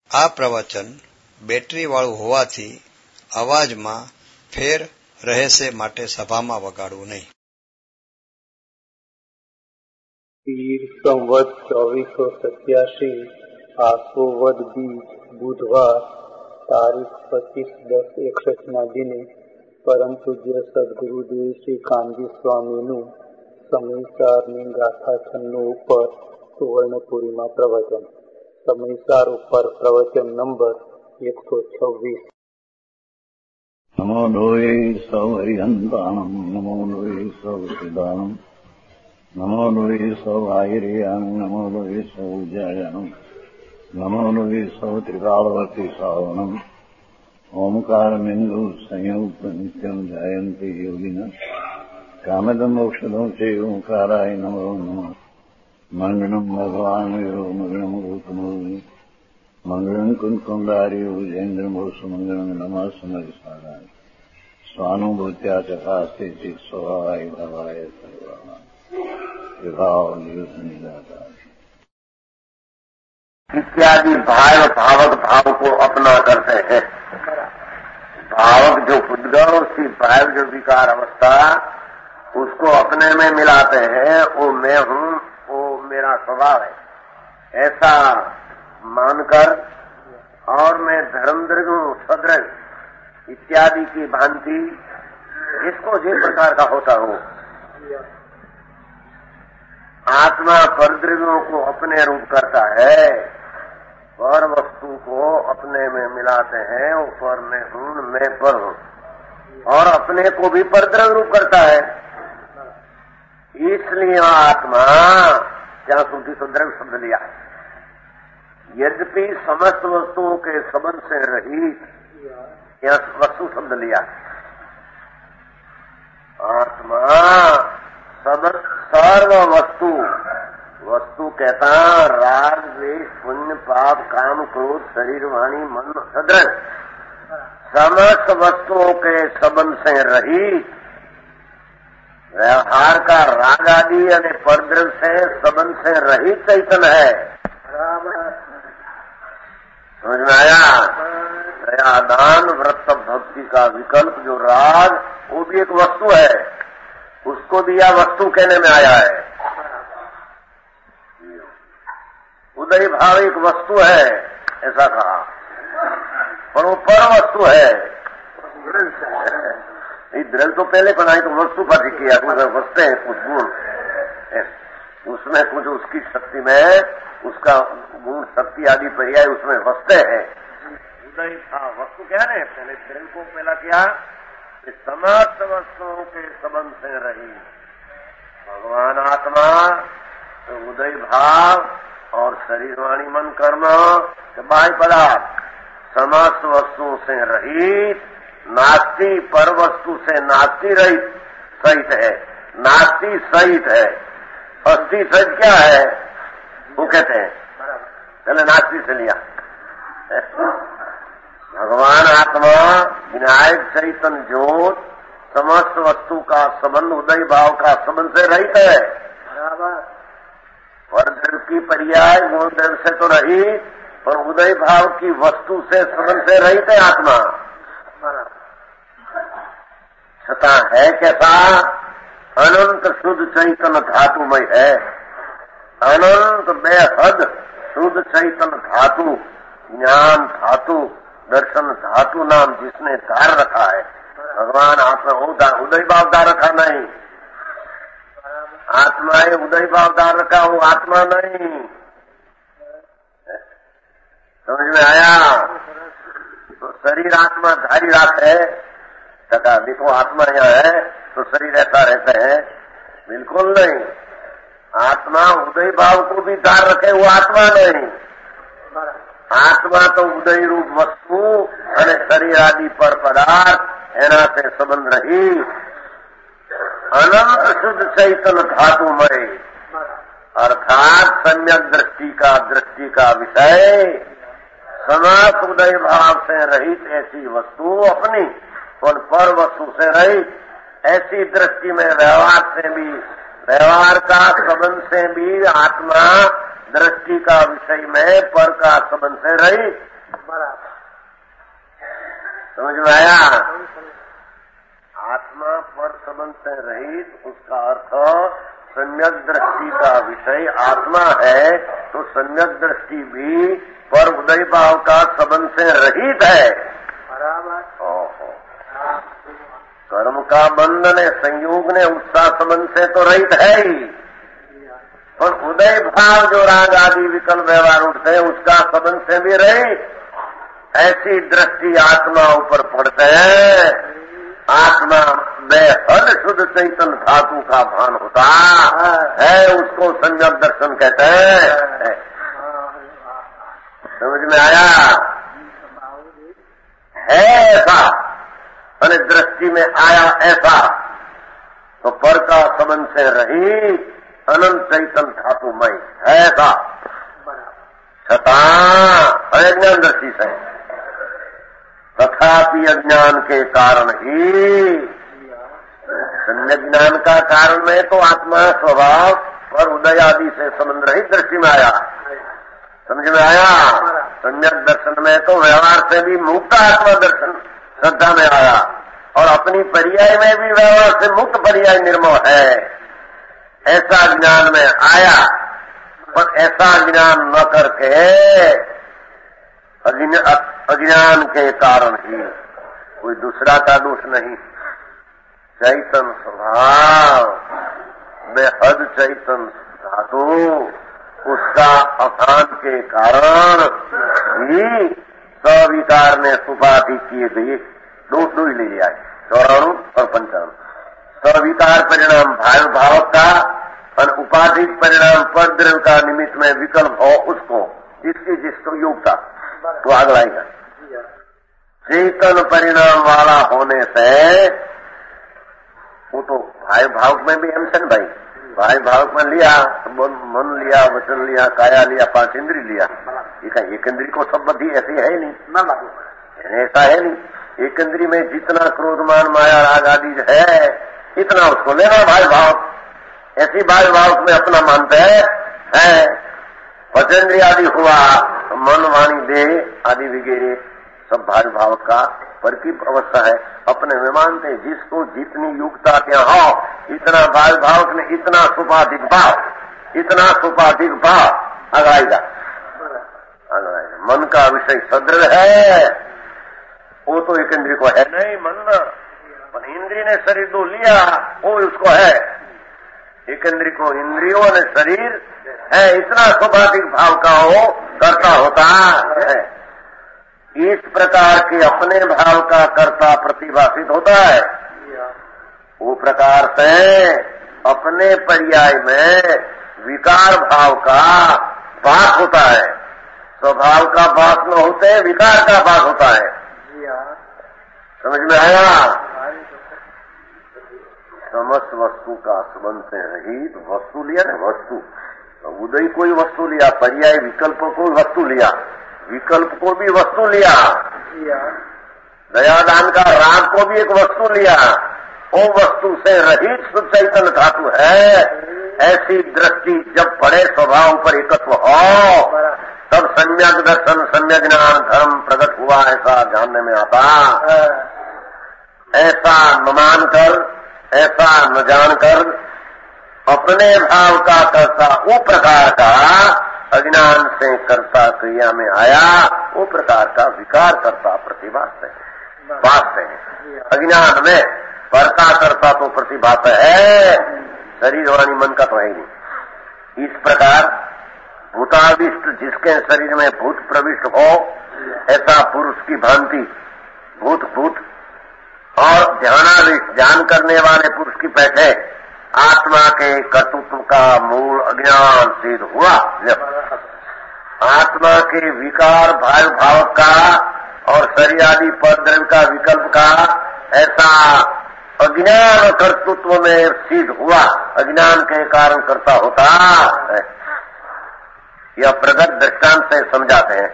આ પ્રવચન બેટરીવાળું હોવાથી અવાજમાં ફેર રહેશે માટે સભામાં વગાડવું નહીં. વીર સંવત 2487 આસો વદ બીજ બુધવાર તારીખ 25/10/61 દિને પરમ પૂજ્ય સદગુરુદેવ શ્રી કાનજી સ્વામીનું સમયસારની ગાથા 96 ઉપર સુવર્ણપુરીમાં પ્રવચન. સમયસાર ઉપર પ્રવચન નંબર 126. નમો લોહે સૌ હરિહંતાણમ નમો લોહે સૌ સિદ્ધાણમ નમો લોહે સૌ આયર્યાણમ નમો લોહે સૌ જયાણમ નમો લોહે સૌ ત્રિકાળવતી શ્રાવણમ ઓમકારમિંદુ સંયુક્ત નિત્યમ જયંતિ યોગિન કામદમ મોક્ષદો છે ઓંકારાય નમો નમઃ. મંગળમ ભગવાન વીરો મંગળમ ગૌતમો મંગળમ કુંકુંડાર્યો જૈન્દ્રમો સુમંગળમ નમઃ સમરિસારાય સ્વાનુભૂત્યા ચકાસ્તે ચિત સ્વભાવાય ભવાય સર્વા विभाव निदाता इत्यादि भावक भाव को अपना करते हैं. भावक जो उद्गम उसकी भाव जो विकार अवस्था उसको अपने में मिलाते हैं. वो मैं हूँ, वो मेरा स्वभाव है ऐसा मानकर और मैं धर्मदृढ़ हूँ सदृढ़ इत्यादि की भांति जिसको जिस प्रकार का होता हो आत्मा परद्रव्यों को अपने रूप करता है, पर वस्तु को अपने में मिलाते हैं. वो पर मैं हूँ, मैं पर हूँ और अपने को भी परद्रव्य रूप करता है. इसलिए आत्मा क्या सुधी सुद्रव्य शब्द लिया. यद्यपि समस्त वस्तुओं के संबंध से रहित या वस्तु शब्द लिया. आत्मा सर्व वस्तु कहता राग द्वेष पुण्य पाप काम क्रोध शरीर वाणी मन सदृश समस्त वस्तुओं के संबंध से रहित व्यवहार का राग आदि और परद्रव्य से संबंध से रहित चैतन है. समझ में आया? दया दान व्रत भक्ति का विकल्प जो राग वो भी एक वस्तु है. उसको भी यह वस्तु कहने में आया है. उदय भाव एक वस्तु है ऐसा कहा, पर वो पर वस्तु है. द्रव्य तो पहले बनाई तो वस्तु पर किया वस्ते हैं कुछ गुण उसमें कुछ उसकी शक्ति में उसका गुण शक्ति आदि पर्याय उसमें वस्ते हैं. उदय भाव वस्तु क्या है? पहले द्रव्य को पहला किया समस्त वस्तुओं के संबंध से रही भगवान आत्मा तो उदय भाव और शरीर वाणी मन कर्म बाह्य पदार्थ समस्त वस्तुओं से रहित नास्ति पर वस्तु से नास्ति रहित सहित है. नास्ति सहित है. अस्थि सहित क्या है वो कहते हैं. पहले नास्ति से लिया. भगवान आत्मा विनायक चैतन्य ज्योत समस्त वस्तु का संबंध उदय भाव का संबंध से रहित है. पर द्रव्य की पर्याय गुण द्रव्य से तो रहित पर उदय भाव की वस्तु से संबंध से रहित है आत्मा. छता है कैसा? अनंत शुद्ध चैतन्य धातुमय है. अनंत बेहद शुद्ध चैतन्य धातु ज्ञान धातु दर्शन धातु नाम जिसने धार रखा है. भगवान आत्मा उदय भाव धार रखा नहीं. आत्मा ये उदय भाव धार रखा वो आत्मा नहीं. समझ में आया? तो शरीर आत्मा धारी राख है. टका देखो आत्मा यहाँ है तो शरीर ऐसा रहता है? बिल्कुल नहीं. आत्मा उदय भाव को भी धार रखे वो आत्मा नहीं. आत्मा तो उदय रूप वस्तु અને શરીર આદि પર પદાર્થ એના से संबंध रही अनंत शुद्ध चैतन्य धातुमय अर्थात सम्यक दृष्टि का विषय समस्त उदय भाव से रहित ऐसी वस्तु अपनी और पर वस्तु से रहित ऐसी दृष्टि में व्यवहार का संबंध से भी आत्मा दृष्टि का विषय में पर का संबंध से रहित समझ में आया? आत्मा पर संबंध से रहित, उसका अर्थ सम्यक दृष्टि का विषय आत्मा है, तो सम्यक दृष्टि भी पर उदय भाव का संबंध से रहित है। ओहो, कर्म का बंधन है, संयोग ने उसका संबंध से तो रहित है ही, पर उदय भाव जो राग आदि विकल्प व्यवहार उठते हैं उसका संबंध से भी रहित। ऐसी दृष्टि आत्मा ऊपर पड़ते हैं। आत्मा बेहद शुद्ध चैतन धातु का भान होता है, उसको सम्यक दर्शन कहते हैं। समझ में आया? है ऐसा, और दृष्टि में आया ऐसा, तो पर का संबंध से रही अनंत चैतन धातुमय है ऐसा, छता अज्ञान दृष्टि से, तथापि अज्ञान के कारण ही, सम्यक ज्ञान का कारण में तो आत्मा स्वभाव पर उदय आदि से संबंध रहित दृष्टि में आया। समझ में आया? सम्यक दर्शन में तो व्यवहार से भी मुक्त आत्मा दर्शन श्रद्धा में आया, और अपनी पर्याय में भी व्यवहार से मुक्त पर्याय निर्मोह है, ऐसा ज्ञान में आया। पर ऐसा ज्ञान न करके अज्ञान के कारण ही, कोई दूसरा का दोष नहीं, चैतन स्वभाव बेहद चैतन धातु, उसका अभान के कारण ही सविकार ने सुपाधि किए गए दोष ही ले लिया है, 94 और 55। सविकार परिणाम भाव का और उपाधिक परिणाम पद द्रव्य का निमित्त में विकल्प हो उसको, जिसको योग्यता तो आग लाएगा। चेतन परिणाम वाला होने से वो तो भाई भाव में भी एमसन भाई भाव में लिया, मन लिया, वचन लिया, काया लिया, 5 इंद्री लिया। एक इंद्री को सब बधी ऐसी है ही नहीं, ऐसा है नहीं। एक इंद्री में जितना क्रोधमान माया राग आदि है इतना उसको लेना भाई भाव, ऐसी भाई भाव में अपना मानते है। पचेंद्रिय आदि हुआ, मन वाणी देह आदि वगैरह सब भाई भाव का परकी अवस्था है, अपने में मानते। जिसको जितनी युक्ता क्या हो इतना भाई भाव ने इतना सुपाधिक भाव आगाएगा। मन का विषय सदृढ़ है, वो तो एक इंद्रिय को है नहीं मन, पर इंद्रिय ने शरीर दो लिया वो उसको है। एक इंद्रिय को इंद्रियों ने शरीर है, इतना स्वाभाविक भाव का हो करता होता है। इस प्रकार के अपने भाव का कर्ता प्रतिभाषित होता है। वो प्रकार से अपने पर्याय में विकार भाव का भास होता है। स्वभाव का भास न होते विकार का भास होता है। समझ में आया? समस्त वस्तु का संबंध से रहित वस्तु लिया ना, वस्तु उदय कोई वस्तु लिया, पर्याय विकल्प को वस्तु लिया, विकल्प को भी वस्तु लिया, दयादान का राग को भी एक वस्तु लिया, वो वस्तु से रहित शुद्ध चैतन्य धातु है। ऐसी दृष्टि जब पड़े स्वभाव पर एकत्व हो तब सम्यक दर्शन सम्यक ज्ञान धर्म प्रकट हुआ ऐसा जानने में आता। ऐसा न मानकर, ऐसा न जानकर अपने भाव का कर्ता वो प्रकार का अज्ञान से कर्ता क्रिया में आया, वो प्रकार का विकार करता प्रतिभास है। अज्ञान में कर्ता करता तो प्रतिभास है, शरीर वाणी मन का तो है ही नहीं। इस प्रकार भूताविष्ट जिसके शरीर में भूत प्रविष्ट हो ऐसा पुरुष की भांति भूत और ध्यानाविष्ट ध्यान करने वाले पुरुष की बैठे आत्मा के कर्तृत्व का मूल अज्ञान सिद्ध हुआ। आत्मा के विकार भाव का और शरीर आदि पद द्रव्य का विकल्प का ऐसा अज्ञान कर्तृत्व में सिद्ध हुआ, अज्ञान के कारण करता होता है। यह प्रगट दृष्टांत से समझाते हैं।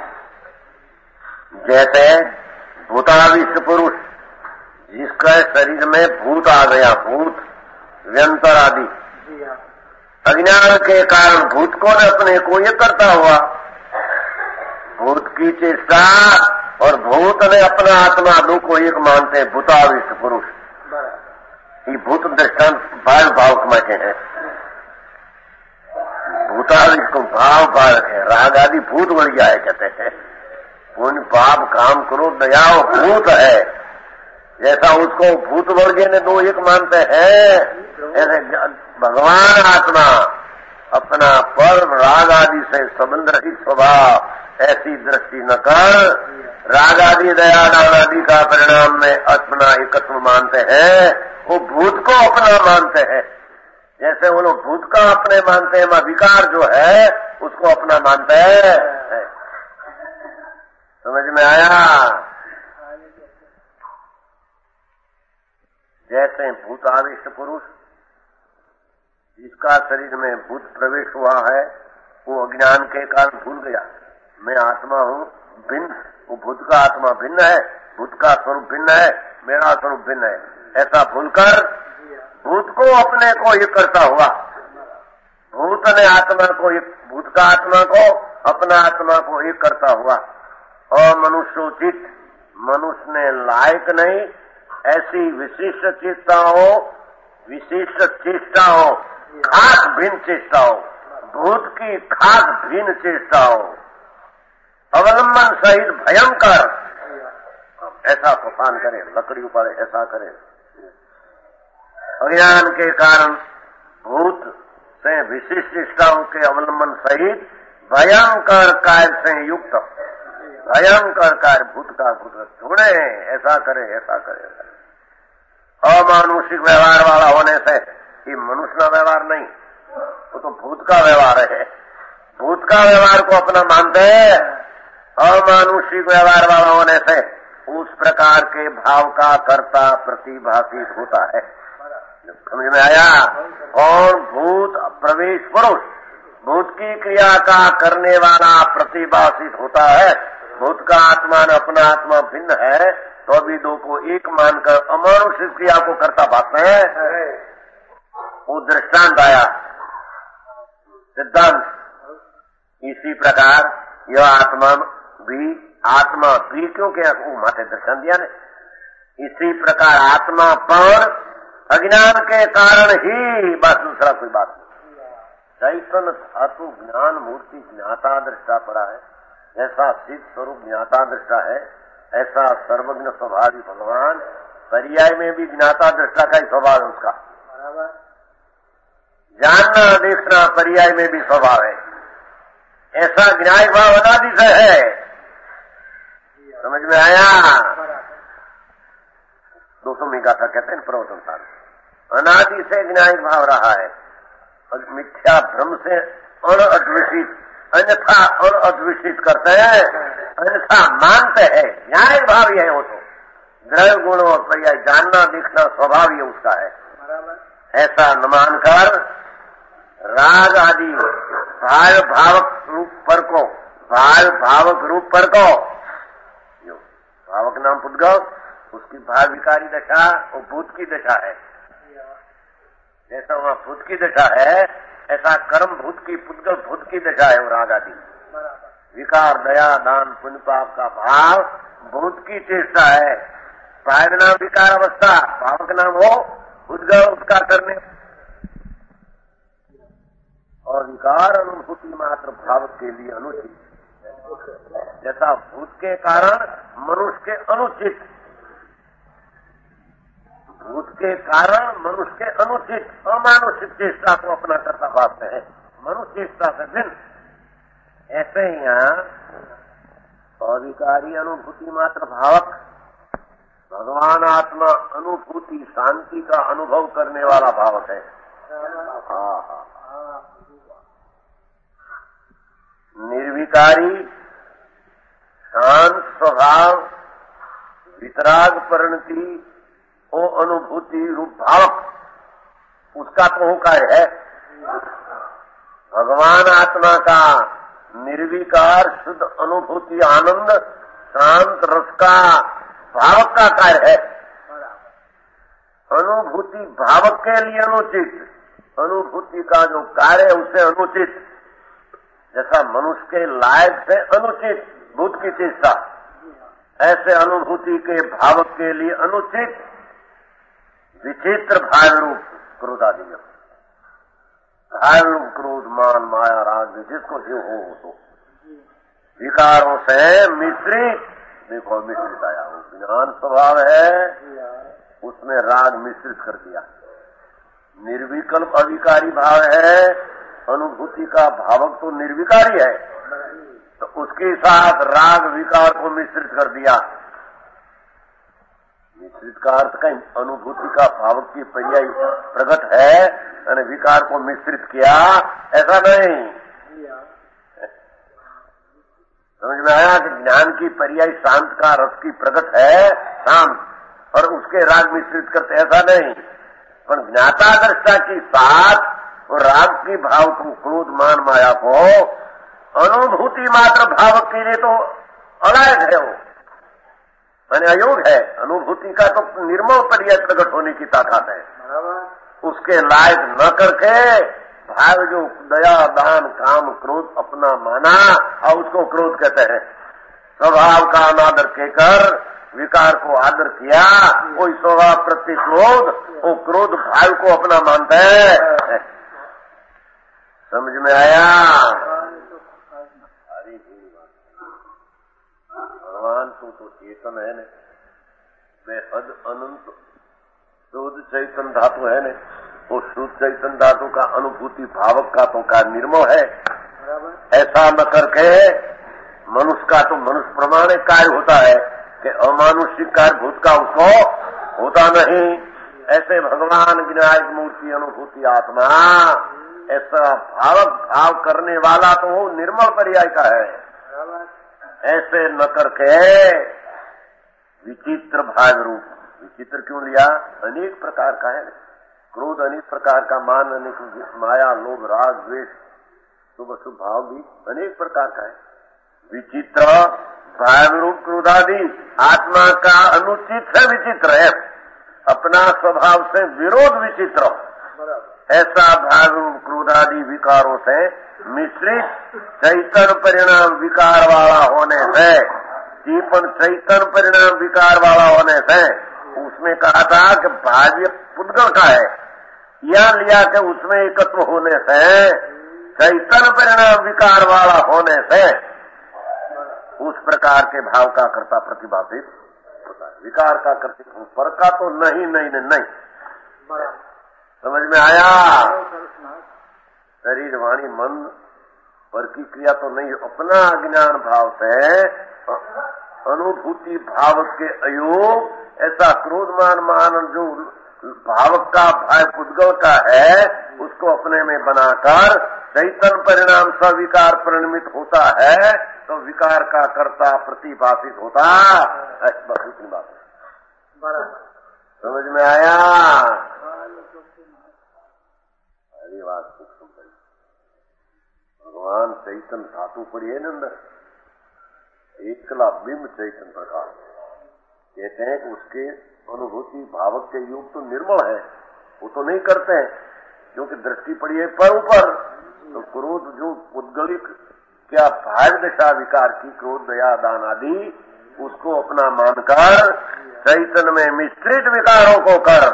जैसे भूताविष्ट पुरुष जिसका शरीर में भूत आ गया, भूत व्यंतर आदि अज्ञान के कारण भूत को न अपने को ये करता हुआ, भूत की चेष्टा और भूत ने अपना आत्मा दो को एक मानते हैं भूताविष्ट पुरुष। ये भूत दृष्टांत बाल भाव में के हैं। भूताविष्ट को भाव बालक है, राग आदि भूत बढ़ गया है कहते हैं। पुण्य पाप काम करो दया भूत है, जैसा उसको भूत वर्ग ने दो एक मानते हैं, ऐसे भगवान आत्मा अपना पर राग आदि से संबंध रहित स्वभाव ऐसी दृष्टि न कर राग आदि दया दान आदि का परिणाम में अपना एकत्व मानते हैं, वो भूत को अपना मानते हैं। जैसे वो लोग भूत का अपने मानते हैं, विकार जो है उसको अपना मानते हैं। समझ में आया? जैसे भूताविष्ट पुरुष जिसका शरीर में भूत प्रवेश हुआ है, वो अज्ञान के कारण भूल गया मैं आत्मा हूँ भिन्न, वो भूत का आत्मा भिन्न है, भूत का स्वरूप भिन्न है, मेरा स्वरूप भिन्न है, ऐसा भूलकर भूत को अपने को ये करता हुआ, भूत ने आत्मा को एक, भूत का आत्मा को अपना आत्मा को एक करता हुआ और मनुष्योचित मनुष्य ने लायक नहीं ऐसी विशिष्ट चेष्टाओं, विशिष्ट चेष्टाओं, खास भिन्न चेष्टाओं, भूत की खास भिन्न चेष्टाओं, अवलंबन सहित भयंकर ऐसा तूफान करे, लकड़ी ऊपर ऐसा करे, अज्ञान के कारण भूत से विशिष्ट चेष्टाओं के अवलंबन सहित भयंकर कार्य से युक्त, भयंकर कार्य भूत का भूत छोड़े, ऐसा करे, ऐसा करे, अमानुषिक व्यवहार वाला होने से ये मनुष्य का व्यवहार नहीं, वो तो भूत का व्यवहार है। भूत का व्यवहार को अपना मानते हैं, अमानुषिक व्यवहार वाला होने से उस प्रकार के भाव का कर्ता प्रतिभाषित होता है। समझ में आया? और भूत प्रवेश पुरुष भूत की क्रिया का करने वाला प्रतिभाषित होता है। भूत का आत्मा न अपना आत्मा भिन्न है तो भी दो को एक मानकर अमानुषिक क्रिया को करता भागते हैं। वो दृष्टांत आया सिद्धांत। इसी प्रकार यह आत्मा भी क्योंकि वो माते दर्शन दिया ने, इसी प्रकार आत्मा पर अज्ञान के कारण ही, बस दूसरा कोई बात नहीं। चैतन्य धातु ज्ञान मूर्ति ज्ञाता दृष्टा पड़ा है, ऐसा सिद्ध स्वरूप ज्ञाता दृष्टा है, ऐसा सर्वज्ञ स्वभावी भगवान पर्याय में भी ज्ञाता दृष्टा का ही स्वभाव है उसका। जानना देखना पर्याय में भी स्वभाव है, ऐसा ज्ञाय भाव अनादि से है। समझ में आया? 200 गाथा कहते हैं प्रवचन सार, अनादि से ज्ञाय भाव रहा है और मिथ्या भ्रम से अनअद्विषित, अन्यथा अनअद्विषित करते हैं, अन्यथा मानते हैं। न्याय भाव ही है वो तो, द्रव्य गुण और पर्याय जानना देखना स्वभाव ही उसका है। ऐसा न मानकर राग आदि भाव भावक रूप पर को, भाव भावक रूप पर को, भावक नाम पुद्गल, उसकी भाव विकारी दशा वो भूत की दशा है। जैसा वहां भूत की दशा है ऐसा कर्म भूत की, पुद्गल भूत की दशा है। वो राग आदि विकार दया दान पुण्य पाप का भाव भूत की चेष्टा है। भाव नाम विकार अवस्था, भावक नाम हो पुद्गल उसका करने, और विकार अनुभूति मात्र भावक के लिए अनुचित। जैसा भूत के कारण मनुष्य के अनुचित, भूत के कारण मनुष्य के अनुचित अमानुषिक चेष्टा को अपना करता भागते हैं, मनुष्य चेष्टा से भिन्न। ऐसे ही यहाँ अविकारी अनुभूति मात्र भावक भगवान आत्मा अनुभूति शांति का अनुभव करने वाला भावक है। निर्विकारी शांत स्वभाव वितराग परिणति वो अनुभूति रूप भावक उसका तो कार्य है। भगवान आत्मा का निर्विकार शुद्ध अनुभूति आनंद शांत रस का भावक का कार्य है। अनुभूति भावक के लिए अनुचित, अनुभूति का जो कार्य है उससे अनुचित। जैसा मनुष्य के लायक से अनुचित बुद्ध की चीज था। ऐसे अनुभूति के भावक के लिए अनुचित विचित्र भाव रूप क्रोध आदि में, भाव रूप क्रोध मान माया राग जिसको जो हो तो विकारों से मिश्रित, देखो मिश्रित आया हो, ज्ञान स्वभाव है उसमें राग मिश्रित कर दिया। निर्विकल्प अविकारी भाव है, अनुभूति का भावक तो निर्विकारी है, तो उसके साथ राग विकार को मिश्रित कर दिया। मिश्रित का अर्थ कहीं अनुभूति का भावक की पर्याय प्रकट है और विकार को मिश्रित किया, ऐसा नहीं। समझ में आया कि ज्ञान की पर्याय शांत का रस की प्रकट है, शांत, और उसके राग मिश्रित करते, ऐसा नहीं। पर ज्ञाता दृष्टा की साथ और राग की भाव को, क्रोध मान माया को अनुभूति मात्र भावक के लिए तो अलायक है, वो माने अयोग है। अनुभूति का तो निर्मल पर्याय प्रकट होने की ताकत है, उसके लायक न करके भाव जो दया दान काम क्रोध अपना माना और उसको क्रोध कहते हैं। स्वभाव का अनादर कहकर विकार को आदर किया, कोई स्वभाव प्रति क्रोध, वो क्रोध भाव को अपना मानता है। समझ में आया? भगवान तो चेतन है न, बेहद अनंत शुद्ध चैतन धातु है न, वो शुद्ध चैतन धातु का अनुभूति भावक का तो का निर्मोह है। ऐसा न करके मनुष्य का तो मनुष्य प्रमाण कार्य होता है कि अमानुषिक कार्य भूत का उसको होता नहीं। ऐसे भगवान विनायक मूर्ति अनुभूति आत्मा ऐसा भावक भाव करने वाला तो वो निर्मल पर्याय का है। ऐसे न करके विचित्र भाव रूप, विचित्र क्यों लिया? अनेक प्रकार का है, क्रोध अनेक प्रकार का, मान अनेक, माया लोभ राग द्वेष शुभ अशुभ भाव भी अनेक प्रकार का है। विचित्र भाव रूप क्रोधादि आत्मा का अनुचित है, विचित्र है, अपना स्वभाव से विरोध विचित्र। ऐसा भाव रूप क्रोधादि विकारों से मिश्रित चैतन परिणाम विकार वाला होने से, जीवन चैतन परिणाम विकार वाला होने से, उसमें कहा था कि भाव्य पुद्गल का है, यह लिया कि उसमें एकत्व होने से चैतन परिणाम विकार वाला होने से उस प्रकार के भाव का कर्ता प्रतिभाषित होता है। विकार का कर्ता पर का तो नहीं नहीं नहीं, नहीं। समझ में आया? शरीर वाणी मन पर की क्रिया तो नहीं, अपना अज्ञान भाव से अनुभूति भावक के अयोग ऐसा क्रोधमान मान जो भावक का भाव पुद्गल का है उसको अपने में बनाकर चैतन परिणाम सविकार परिणमित होता है, तो विकार का कर्ता प्रतिभाषित होता। बस इतनी बात है। समझ में आया? अरे बात सूक्ष्म है। भगवान चैतन धातु पड़ी है न अंदर, एकला बिंब चैतन प्रकाश, कहते हैं कि उसके अनुभूति भावक के योग तो निर्मल है, वो तो नहीं करते हैं क्योंकि दृष्टि पड़ी है पर ऊपर। तो क्रोध जो उद्गलित क्या भाव दशा विकार की, क्रोध दया दान आदि, उसको अपना मानकर चैतन में मिश्रित विकारों को कर,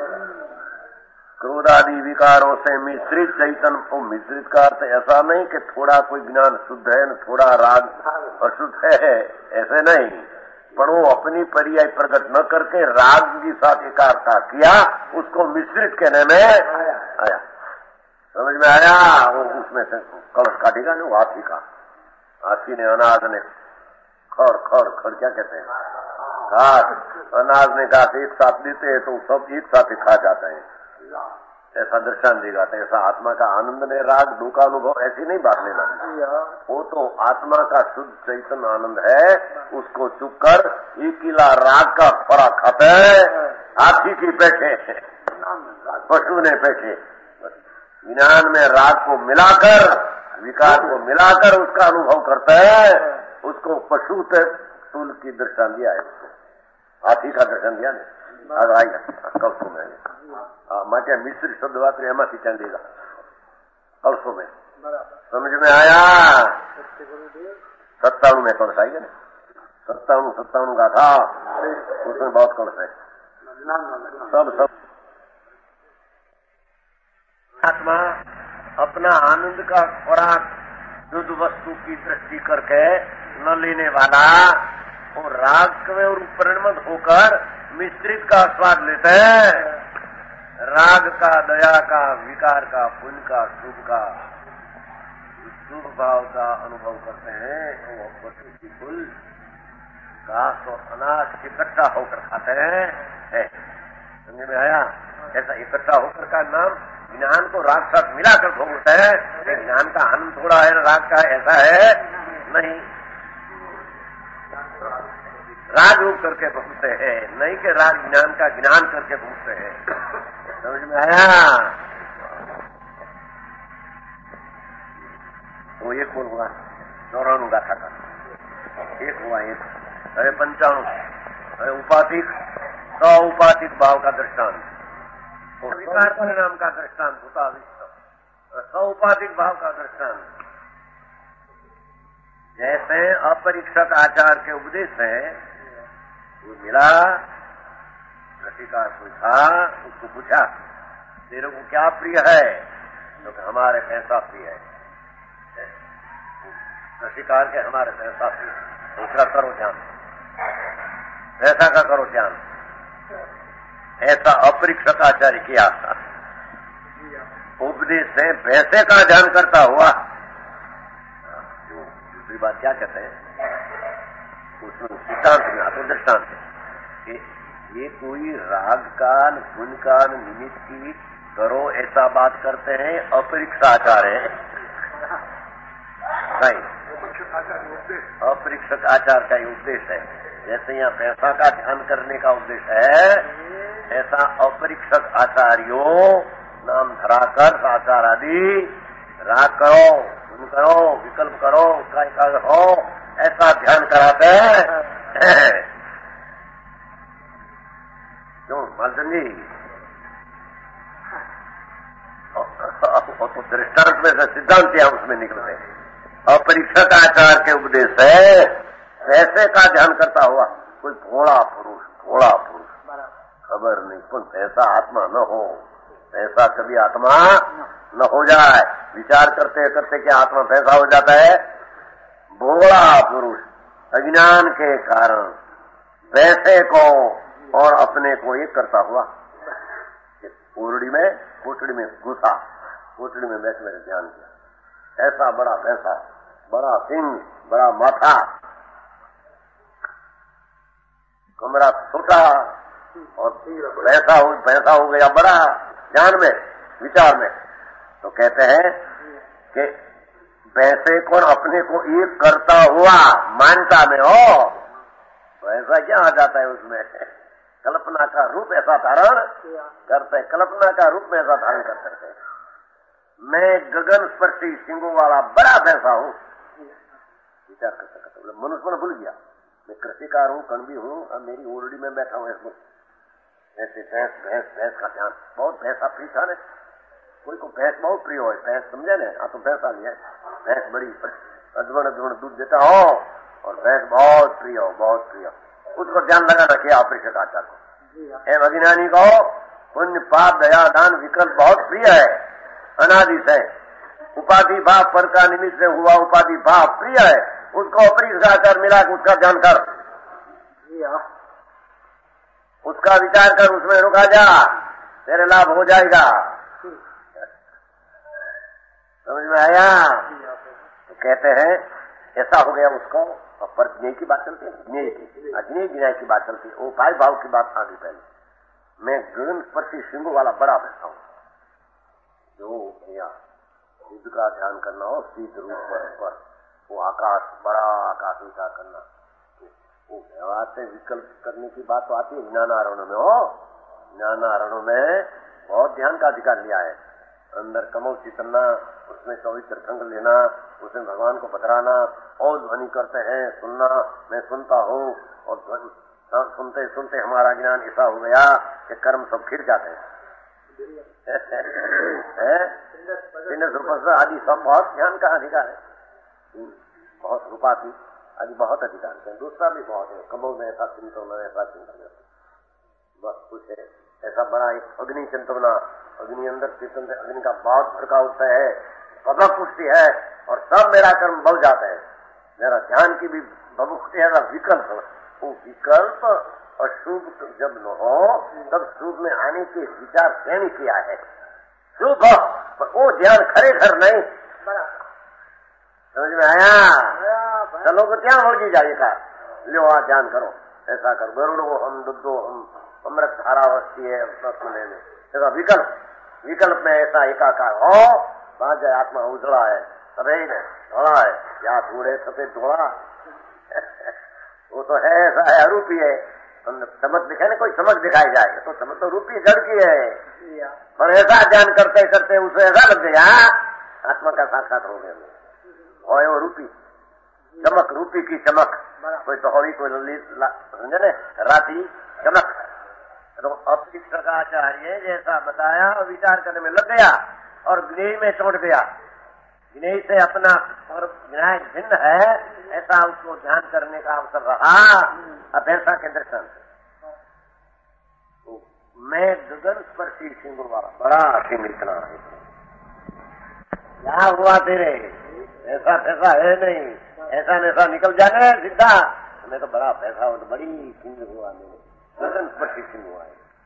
क्रोध आदि विकारों से मिश्रित चैतन को, मिश्रित का अर्थ ऐसा नहीं कि थोड़ा कोई ज्ञान शुद्ध है न थोड़ा राग अशुद्ध है, ऐसे नहीं, पर वो अपनी पर्याय प्रकट न करके राग के साथ एकाग्रता किया, उसको मिश्रित कहने में आया। समझ में आया? वो उसमें से कलश काटेगा ना, वो हाथी का, हाथी ने अनाज ने खड़ खड़ खड़ क्या कहते हैं, घास, अनाज ने घास एक साथ देते हैं तो सब एक साथ खा जाता है, ऐसा दर्शन देगा। ऐसा आत्मा का आनंद ने राग दो का अनुभव ऐसी नहीं बात लेना, वो तो आत्मा का शुद्ध चैतन्य आनंद है, उसको चुप कर एक किला राग का फरा खाते हैं, हाथी की पेटे पशु ने पेटे। ज्ञान में राग को मिलाकर विकार को मिलाकर उसका अनुभव करता है, उसको पशु तुल की दर्शन दिया है, उसको हाथी का दर्शन दिया नहीं। आज आएगा कल में माटे मिश्र शब्द बात एमाथी चलेगा कलसों में। समझ में आया? 57 में कलश आई है ना, 57 का था, उसमें बहुत कलश है। सब आत्मा अपना आनंद का खुराक शुद्ध वस्तु की दृष्टि करके न लेने वाला और राग में और परिणत होकर मिश्रित का स्वाद लेते हैं। राग का, दया का, विकार का, पुण्य का, शुभ का, शुभ भाव का अनुभव करते हैं। वो पशु की फूल घास और अनाज इकट्ठा होकर खाते हैं। समझ में आया? ऐसा इकट्ठा होकर का नाम ज्ञान को राग साथ मिलाकर भोगता है। ज्ञान का आनंद थोड़ा है, राग का ऐसा है नहीं। राग रूप करके भोगते हैं, नहीं कि राग ज्ञान का ज्ञान करके भोगते हैं। समझ में आया? वो एक बोल हुआ 94 गाथा का, एक हुआ एक। अरे 95, अरे उपाधिक, सौपाधिक भाव का दृष्टांत और विकार परिणाम का दृष्टांत होता विश्व, सौपाधिक भाव का दृष्टांत। जैसे अपरीक्षक आचार के उपदेश है, वो मिला, रसिकार कोई था, उसको पूछा तेरे को क्या प्रिय है, तो हमारे पैसा प्रिय है। रसिकार के हमारे पैसा प्रिय है, दूसरा करो ध्यान, पैसा का करो ध्यान। ऐसा अपरीक्षक आचार्य किया था। उपदेश से पैसे का ध्यान करता हुआ, दूसरी बात क्या कहते हैं उसमें सिद्धांत में आत्म दृष्टांत है कि ये कोई राग कान पुण्य कान निमित्त की करो ऐसा बात करते हैं, अपरीक्षाचार है। नहीं, अपरीक्षक आचार का ही उपदेश है। जैसे यहाँ पैसा का ध्यान करने का उपदेश है, ऐसा अपरीक्षक आचार्यों नाम धराकर आचार आदि राग करो, पुण्य करो, विकल्प करो, उसका एकाग्र हो, ऐसा ध्यान कराते हैं। क्यों मालचंद जी? तो दृष्टांत में से सिद्धांत क्या उसमें निकलते हैं। अपरीक्षक आचार के उपदेश है, पैसे का ध्यान करता हुआ कोई भोला पुरुष खबर नहीं, पर पैसा आत्मा न हो, पैसा कभी आत्मा न हो जाए। विचार करते करते क्या आत्मा पैसा हो जाता है? भोला पुरुष अज्ञान के कारण पैसे को और अपने को एक करता हुआ कोठड़ी में घुसा, कोठड़ी में बैठ मेरे ध्यान किया। ऐसा बड़ा पैसा, बड़ा सिंह, बड़ा माथा, कमरा छोटा और पैसा हो गया बड़ा ध्यान में, विचार में। तो कहते हैं कि पैसे को अपने को एक करता हुआ मान्यता में हो, तो ऐसा क्या आ जाता है उसमें? कल्पना का रूप ऐसा धारण करते, कल्पना का रूप में ऐसा धारण करते हैं। मैं गगन स्पर्शी सिंगों वाला बड़ा पैसा हूं, विचार करते करते मनुष्य भूल गया मैं कृषिकार हूं, कणबी हूं, अब मेरी ओरडी में बैठा हूं। ऐसे भैंस का ध्यान, बहुत भैंसा प्रिय था न, कोई को भैंस बहुत प्रिय हो, भैंस समझे न, हाँ तो भैंसा लिया, भैंस बड़ी अधवण दूध देता हो और भैंस बहुत प्रिय हो, बहुत प्रिय, उसको ध्यान लगा रखिए अपरीक्षक आचार को। एवं अज्ञानी को पुण्य पाप दया दान विकल्प बहुत प्रिय है, अनादि से उपाधि भाव पर का निमित्त से हुआ उपाधि भाव प्रिय है, उसको अपरीक्षक आचार मिला के उसका ध्यान कर, उसका विचार कर, उसमें रुका जा, तेरे लाभ हो जाएगा। समझ में आया? तो कहते हैं ऐसा हो गया उसको, पर ज्ञेय की बात चलती है, ज्ञेय की अज्ञेय ज्ञाय की बात चलती है, वो भाई भाव की बात आ गई पहले। मैं गगन स्पर्शी सिंह वाला बड़ा बैठा हूं, जो भैया बुद्ध का ध्यान करना हो सीध रूप पर, वो आकाश, बड़ा आकाश विचार करना, वो व्यवहार से विकल्प करने की बात तो आती है ज्ञानारणों में। हो ज्ञानारणों में बहुत ध्यान का अधिकार लिया है, अंदर कमल चितरना, उसमें 24 तीर्थंकर लेना, उसमें भगवान को पधराना, और ध्वनि करते हैं, सुनना, मैं सुनता हूँ, और सुनते सुनते हमारा ज्ञान ऐसा हो गया कि कर्म सब खिर जाते हैं। आदि सब बहुत ज्ञान का अधिकार है। बहुत रूपा थी, आज बहुत अधिकार है, दूसरा भी बहुत है, कमों में ऐसा चिंतन, ऐसा चिंतन, बस कुछ है ऐसा बड़ा एक अग्नि चिंतवना, अग्नि अंदर चेतन, अग्नि का बहुत भड़का उठता है, कबक उठती है और सब मेरा कर्म बल जाता है, मेरा ध्यान की भी बबुकती है, विकल्प, वो विकल्प अशुभ जब न हो तब शुभ में आने के विचार श्रेणी किया है, शुभ पर वो ध्यान खरेखर नहीं, समझ में आया? चलो को क्या होगी जाएगा, लो आ ध्यान करो, ऐसा करो, गरुड़ो हम दुद्धो हम अमृत धारा वस्ती है में ऐसा विकल्प में ऐसा एकाकार हो, वहां जाए आत्मा उजड़ा है, सफेद है, धोड़ा है, या धूड़े सफेद धोड़ा वो तो है, ऐसा है, अरूपी है, चमक दिखाए ना, कोई चमक दिखाई जाए तो चमक तो रूपी जड़ की है, और ऐसा ध्यान करते करते उसे ऐसा लग गया आत्मा का साक्षात हो गया, और वो रूपी चमक, रूपी की चमक, कोई तो होगी, कोई समझे न, राती चमक, तो अब इस प्रकाराचार्य जैसा बताया विचार करने में लग गया और ज्ञेय में चोट गया, ज्ञेय से अपना ज्ञान भिन्न है ऐसा उसको ध्यान करने का अवसर रहा, अभ्यासा के दर्शन मैं गगन स्पर्शी सिंधु वाला बड़ा सिंह इतना क्या हुआ तेरे, ऐसा पैसा है नहीं, ऐसा निकल जाने सीधा, मैं तो बड़ा पैसा हो, तो बड़ी सिंह हुआ मेरे, गगन स्पर्शी सिंह हुआ है।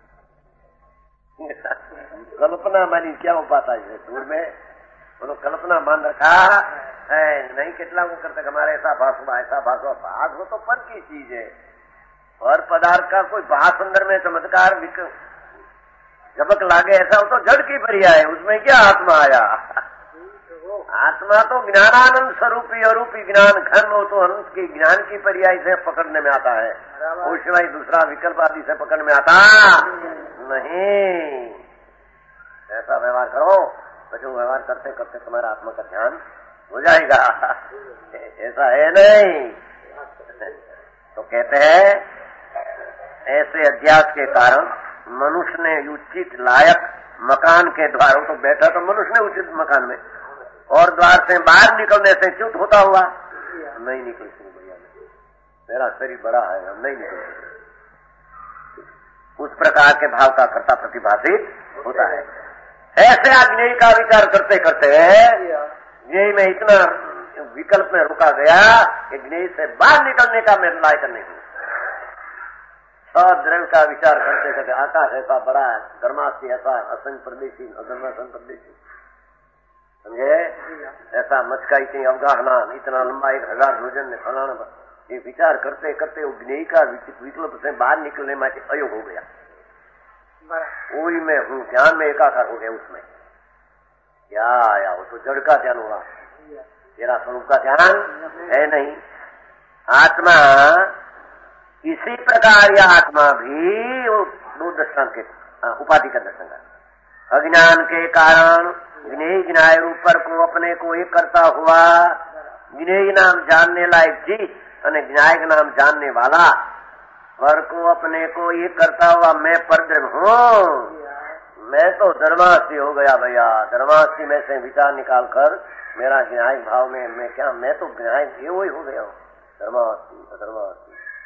कल्पना मानी क्या हो पाता है दूर में, वो कल्पना मान रखा है नहीं, कितना वो करते हमारे ऐसा भाष हुआ, ऐसा भाष हुआ, भाष हो तो पर की चीज है, और पदार्थ का कोई भाष अंदर में चमत्कार झपक लागे ऐसा हो तो जड़ की परिया है, उसमें क्या आत्मा आया, आत्मा तो ज्ञानानंद स्वरूपी अरूपी ज्ञान घन हो तो अनंत की ज्ञान की पर्याय से पकड़ने में आता है, वो सिवाय दूसरा विकल्प आदि से पकड़ में आता नहीं। ऐसा व्यवहार करो तो जो व्यवहार करते करते तुम्हारा आत्मा का ध्यान हो जाएगा, ऐसा है नहीं। तो कहते हैं ऐसे अध्यास के कारण मनुष्य ने उचित लायक मकान के द्वार, तो बैठा तो मनुष्य ने उचित मकान में, और द्वार से बाहर निकलने से च्युत होता हुआ नहीं निकल सकते, भैया मेरा शरीर बड़ा है, हम नहीं निकल सकते, उस प्रकार के भाव का कर्ता प्रतिभाषित होता है। ऐसे अग्नि का विचार करते करते ज्ञेय में इतना विकल्प में रुका गया कि ज्ञेय से बाहर निकलने का मेरे लायक नहीं हूं, द्रव्य का विचार करते करते आकाश ऐसा बड़ा है, धर्मास्थी ऐसा असंग प्रदेशी, अधर्मासन प्रदेशी, समझे, ऐसा मचका इतनी अवगाहना, इतना लंबा 1000 योजन ने फलाना, ये विचार करते करते वो ज्ञेय का विकल्प से बाहर निकलने में अयोग हो गया, वही मैं हूँ, ध्यान में एकाकार हो गया, उसमें क्या आया, वो तो जड़ का ध्यान हुआ, तेरा स्वरूप का ध्यान है नहीं। आत्मा इसी प्रकार यह आत्मा भी दो दर्शन के उपाधि का दर्शन है, अज्ञान के कारण ज्ञेय ज्ञाय रूपर को अपने को एक करता हुआ, ज्ञेय नाम जानने लायक जीव और ज्ञाय नाम जानने वाला पर को अपने को ये करता हुआ मैं परब्रह्म हूँ, मैं तो धर्मास्थी हो गया भैया, धर्मास्थी में से विचार निकाल कर मेरा ज्ञाय भाव में मैं क्या, मैं तो ज्ञाय ये वही हो गया हूँ, धर्मास्थी अधर्मास्थी,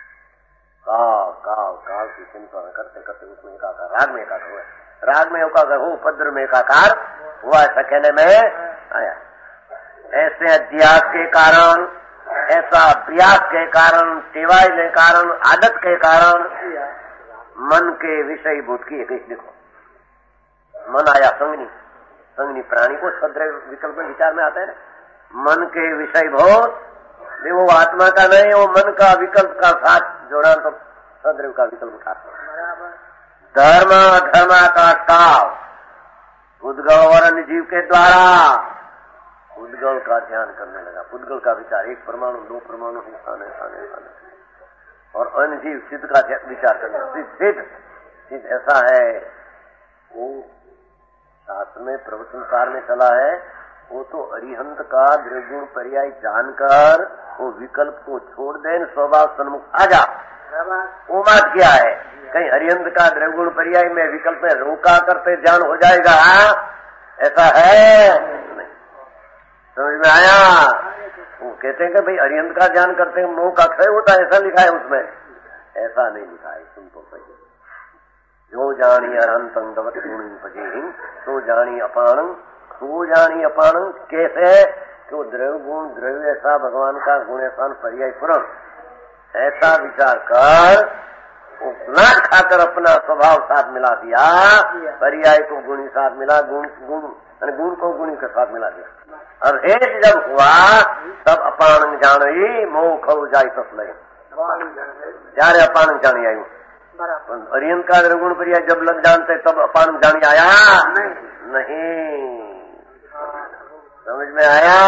काल की चिंता करते करते उसमें एकाकार, राग में एकाकार हुआ, राग में एकाकार हो, पद्र में एकाकार हुआ, ऐसा कहने में आया। ऐसे अध्यास के कारण, ऐसा अभ्यास के कारण, सेवाय के कारण, आदत के कारण मन के विषय बोध की एक देखो, मन आया संगनी प्राणी को सद्रव्य विकल्प में विचार में आता है ना, मन के विषय बोध, वो आत्मा का नहीं, वो मन का विकल्प का साथ जोड़ा तो सद्रव्य का विकल्प उठाते हैं। धर्म अधर्माकाश उद्गल और अन्य जीव के द्वारा उद्गल का ध्यान करने लगा, उद्गल का विचार, एक परमाणु दो परमाणु आने और अन्य जीव सिद्ध का विचार करने, सिद्ध ऐसा है, वो शास्त्र में प्रवचनकार में चला है, वो तो अरिहंत का द्रव्यगुण पर्याय जानकर वो विकल्प को छोड़ दे, स्वभाव सन्मुख आ जा, वो बात क्या है, कहीं अरिहंत का द्रव्यगुण पर्याय में विकल्प में रोका करते ध्यान हो जाएगा, ऐसा है नहीं, समझ में आया? वो कहते हैं कि भाई अरिहंत का ज्ञान करते हैं मोह का क्षय होता है, ऐसा लिखा है उसमें। ऐसा नहीं लिखा है, सुन तो सही। जो जानी अरहंतं दवत गुणी भजे तो जानी अपाणं, तो जानी अपाणं कैसे? तो द्रव्य गुण द्रव्य ऐसा भगवान का गुण ऐसा पर्याय पूर्ण ऐसा विचार कर ना खाकर अपना स्वभाव साथ मिला दिया, पर्याय को गुणी साथ मिला, गुण को गुणी के साथ मिला दिया। अब हेत जब हुआ तब अपान जानी मोह खो जाए तस्लय जारे अपान जानी आई। अरिहंत का गुण पर्याय जब लग जानते तब अपान जानी आया नहीं। समझ में आया?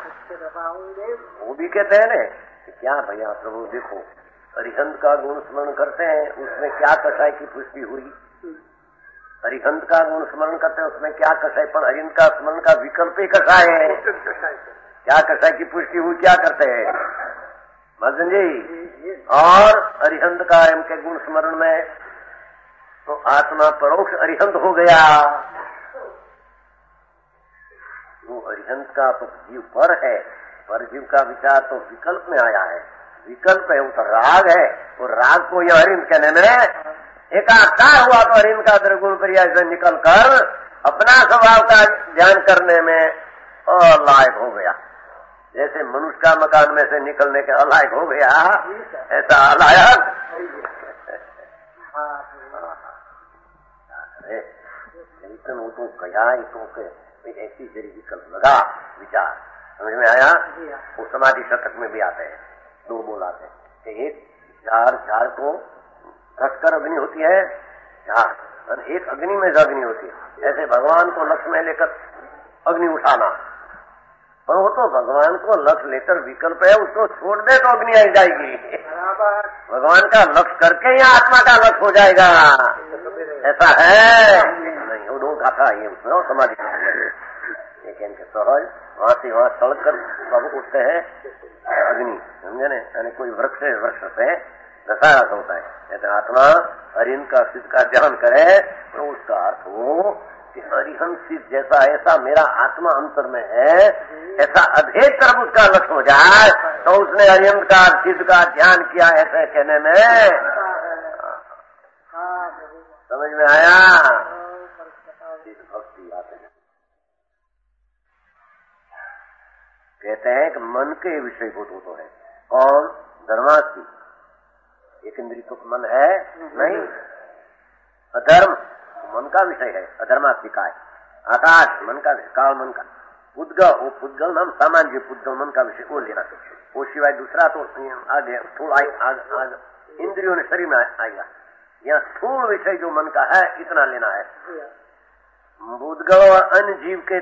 वो भी कहते हैं ना कि क्या भैया प्रभु देखो अरिहंत का गुण स्मरण करते हैं उसमें क्या कषाय की पुष्टि हुई। अरिहंत का गुण स्मरण करते हैं उसमें क्या कषाय, पर अरिहंत का स्मरण का विकल्प ही कषाय है। क्या कषाय की पुष्टि हुई? क्या करते हैं मदन जी? और अरिहंत का एम के गुण स्मरण में तो आत्मा परोक्ष अरिहंत हो गया। वो अरिहंत का तो जीव पर है, पर जीव का विचार तो विकल्प में आया है। विकल्प है वो तो राग है, वो राग को यह अरिहंत कहने में एकाकार हुआ तो अरिहंत का द्रगुण पर्याय से निकल कर अपना स्वभाव का ध्यान करने में अलायक हो गया। जैसे मनुष्य का मकान में से निकलने के अलायक हो गया, ऐसा अलायक वो तो कया तो ऐसी जरी विकल्प लगा विचार। समझ में आया? वो समाधि शतक में भी आते हैं, दो बोल आते हैं कि एक झाड़ को घटकर अग्नि होती है झाड़, और एक अग्नि में अग्नि होती है। ऐसे भगवान को लक्ष्य में लेकर अग्नि उठाना, पर वो तो भगवान को लक्ष्य लेकर विकल्प है, उसको छोड़ दे तो अग्नि आई जाएगी। भगवान का लक्ष्य करके ही आत्मा का लक्ष्य हो जाएगा, ऐसा है नहीं। वो दो गाथा है उसमें समाधि लेकिन सहज वहां से वहां सड़क कर बाबू उठते हैं अग्नि, समझे न? यानी कोई वृक्ष से दशा होता है। यदि आत्मा अरिहंत का सिद्ध का ध्यान करे तो उसका अर्थ हो कि अरिहंत सिद्ध जैसा ऐसा मेरा आत्मा अंतर में है, ऐसा अभेद तरफ उसका लक्ष्य हो जाए तो उसने अरिहंत का सिद्ध का ध्यान किया, ऐसे कहने में समझ में आया? भक्ति आते हैं कहते हैं कि मन के विषय को तो है कौन? धर्मास्ति। एक इंद्रिय तो मन है नहीं, अधर्म मन का विषय है, अधर्मास्ति का है। आकाश मन का विषय, काल मन का। पुद्गल, वो पुद्गल नाम सामान्य पुद्गल मन का विषय वो लेना, वो सिवाय दूसरा तो आगे थोड़ा इंद्रियों ने शरीर में आएगा। यहाँ स्थूल विषय जो मन का है इतना लेना है। बुद्धगल और अन्य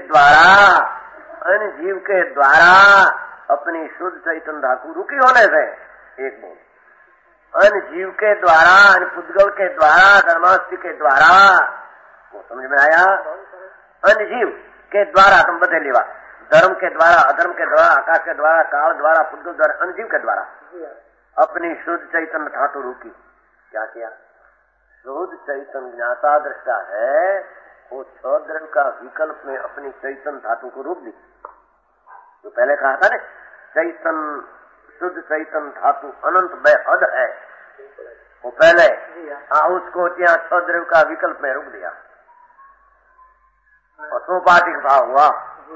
जीव के द्वारा अपनी शुद्ध चैतन्य धातु रुकी होने से एक बोल, अन्य जीव के द्वारा, अन्य पुद्गल के द्वारा, धर्मास्ति के द्वारा, वो समझ में आया? अन्य जीव के द्वारा तुम बदले वा, धर्म के द्वारा, अधर्म के द्वारा, आकाश के द्वारा, काल द्वारा, पुद्गल द्वारा, अन्य जीव के द्वारा अपनी शुद्ध चैतन्य धातु रुकी। क्या किया? शुद्ध चैतन्य ज्ञाता दृष्टा है, वो छह द्रव्य का विकल्प में अपनी चैतन्य धातु को रोक दी। तो पहले कहा था ना चैतन्य शुद्ध चैतन्य धातु अनंत बेहद है, वो पहले उसको यहाँ छह द्रव्य का विकल्प में रोक दिया और सोपाटिक भाव हुआ।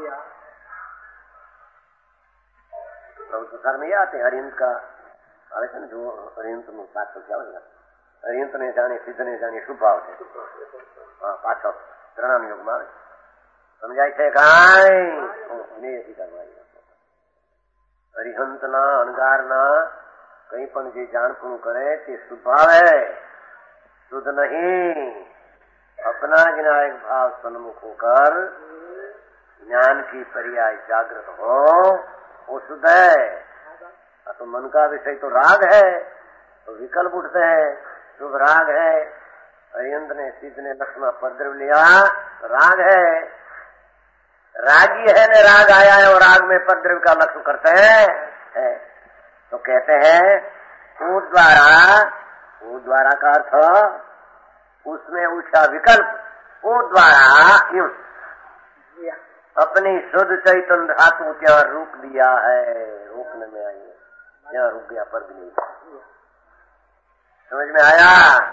संसार में ये आते हैं अरिहंत का आवेशन, जो अरिहंत में बात क्या होगा? अरिहंत ने जाने, सिद्ध ने जाने शुभ भाव थे पाछो प्रणाम युग में समझाय છે કાંઈ નથી કરવાની। અરિહંતના અણગારના કઈ પણ જે જાણપણું કરે તે શુભાવ है, शुद्ध नहीं। अपना ज्ञायक भाव सन्मुख होकर ज्ञान की पर्याय जागृत हो, वो शुद्ध है। तो मन का विषय तो राग है, तो विकल्प उठते हैं, शुभ राग है। अरिहंत ने सिद्ध ने लक्ष्मण पद्रव लिया, राग है, रागी है ने राग आया है और राग में पद्रव का लक्ष्य करते हैं है। तो कहते हैं वो द्वारा का अर्थ उसमें उठा विकल्प, वो द्वारा यूं अपनी शुद्ध चैतन्य धातु क्या रोक दिया है, रोकने में आई क्या रुक गया पर भी नहीं। समझ में आया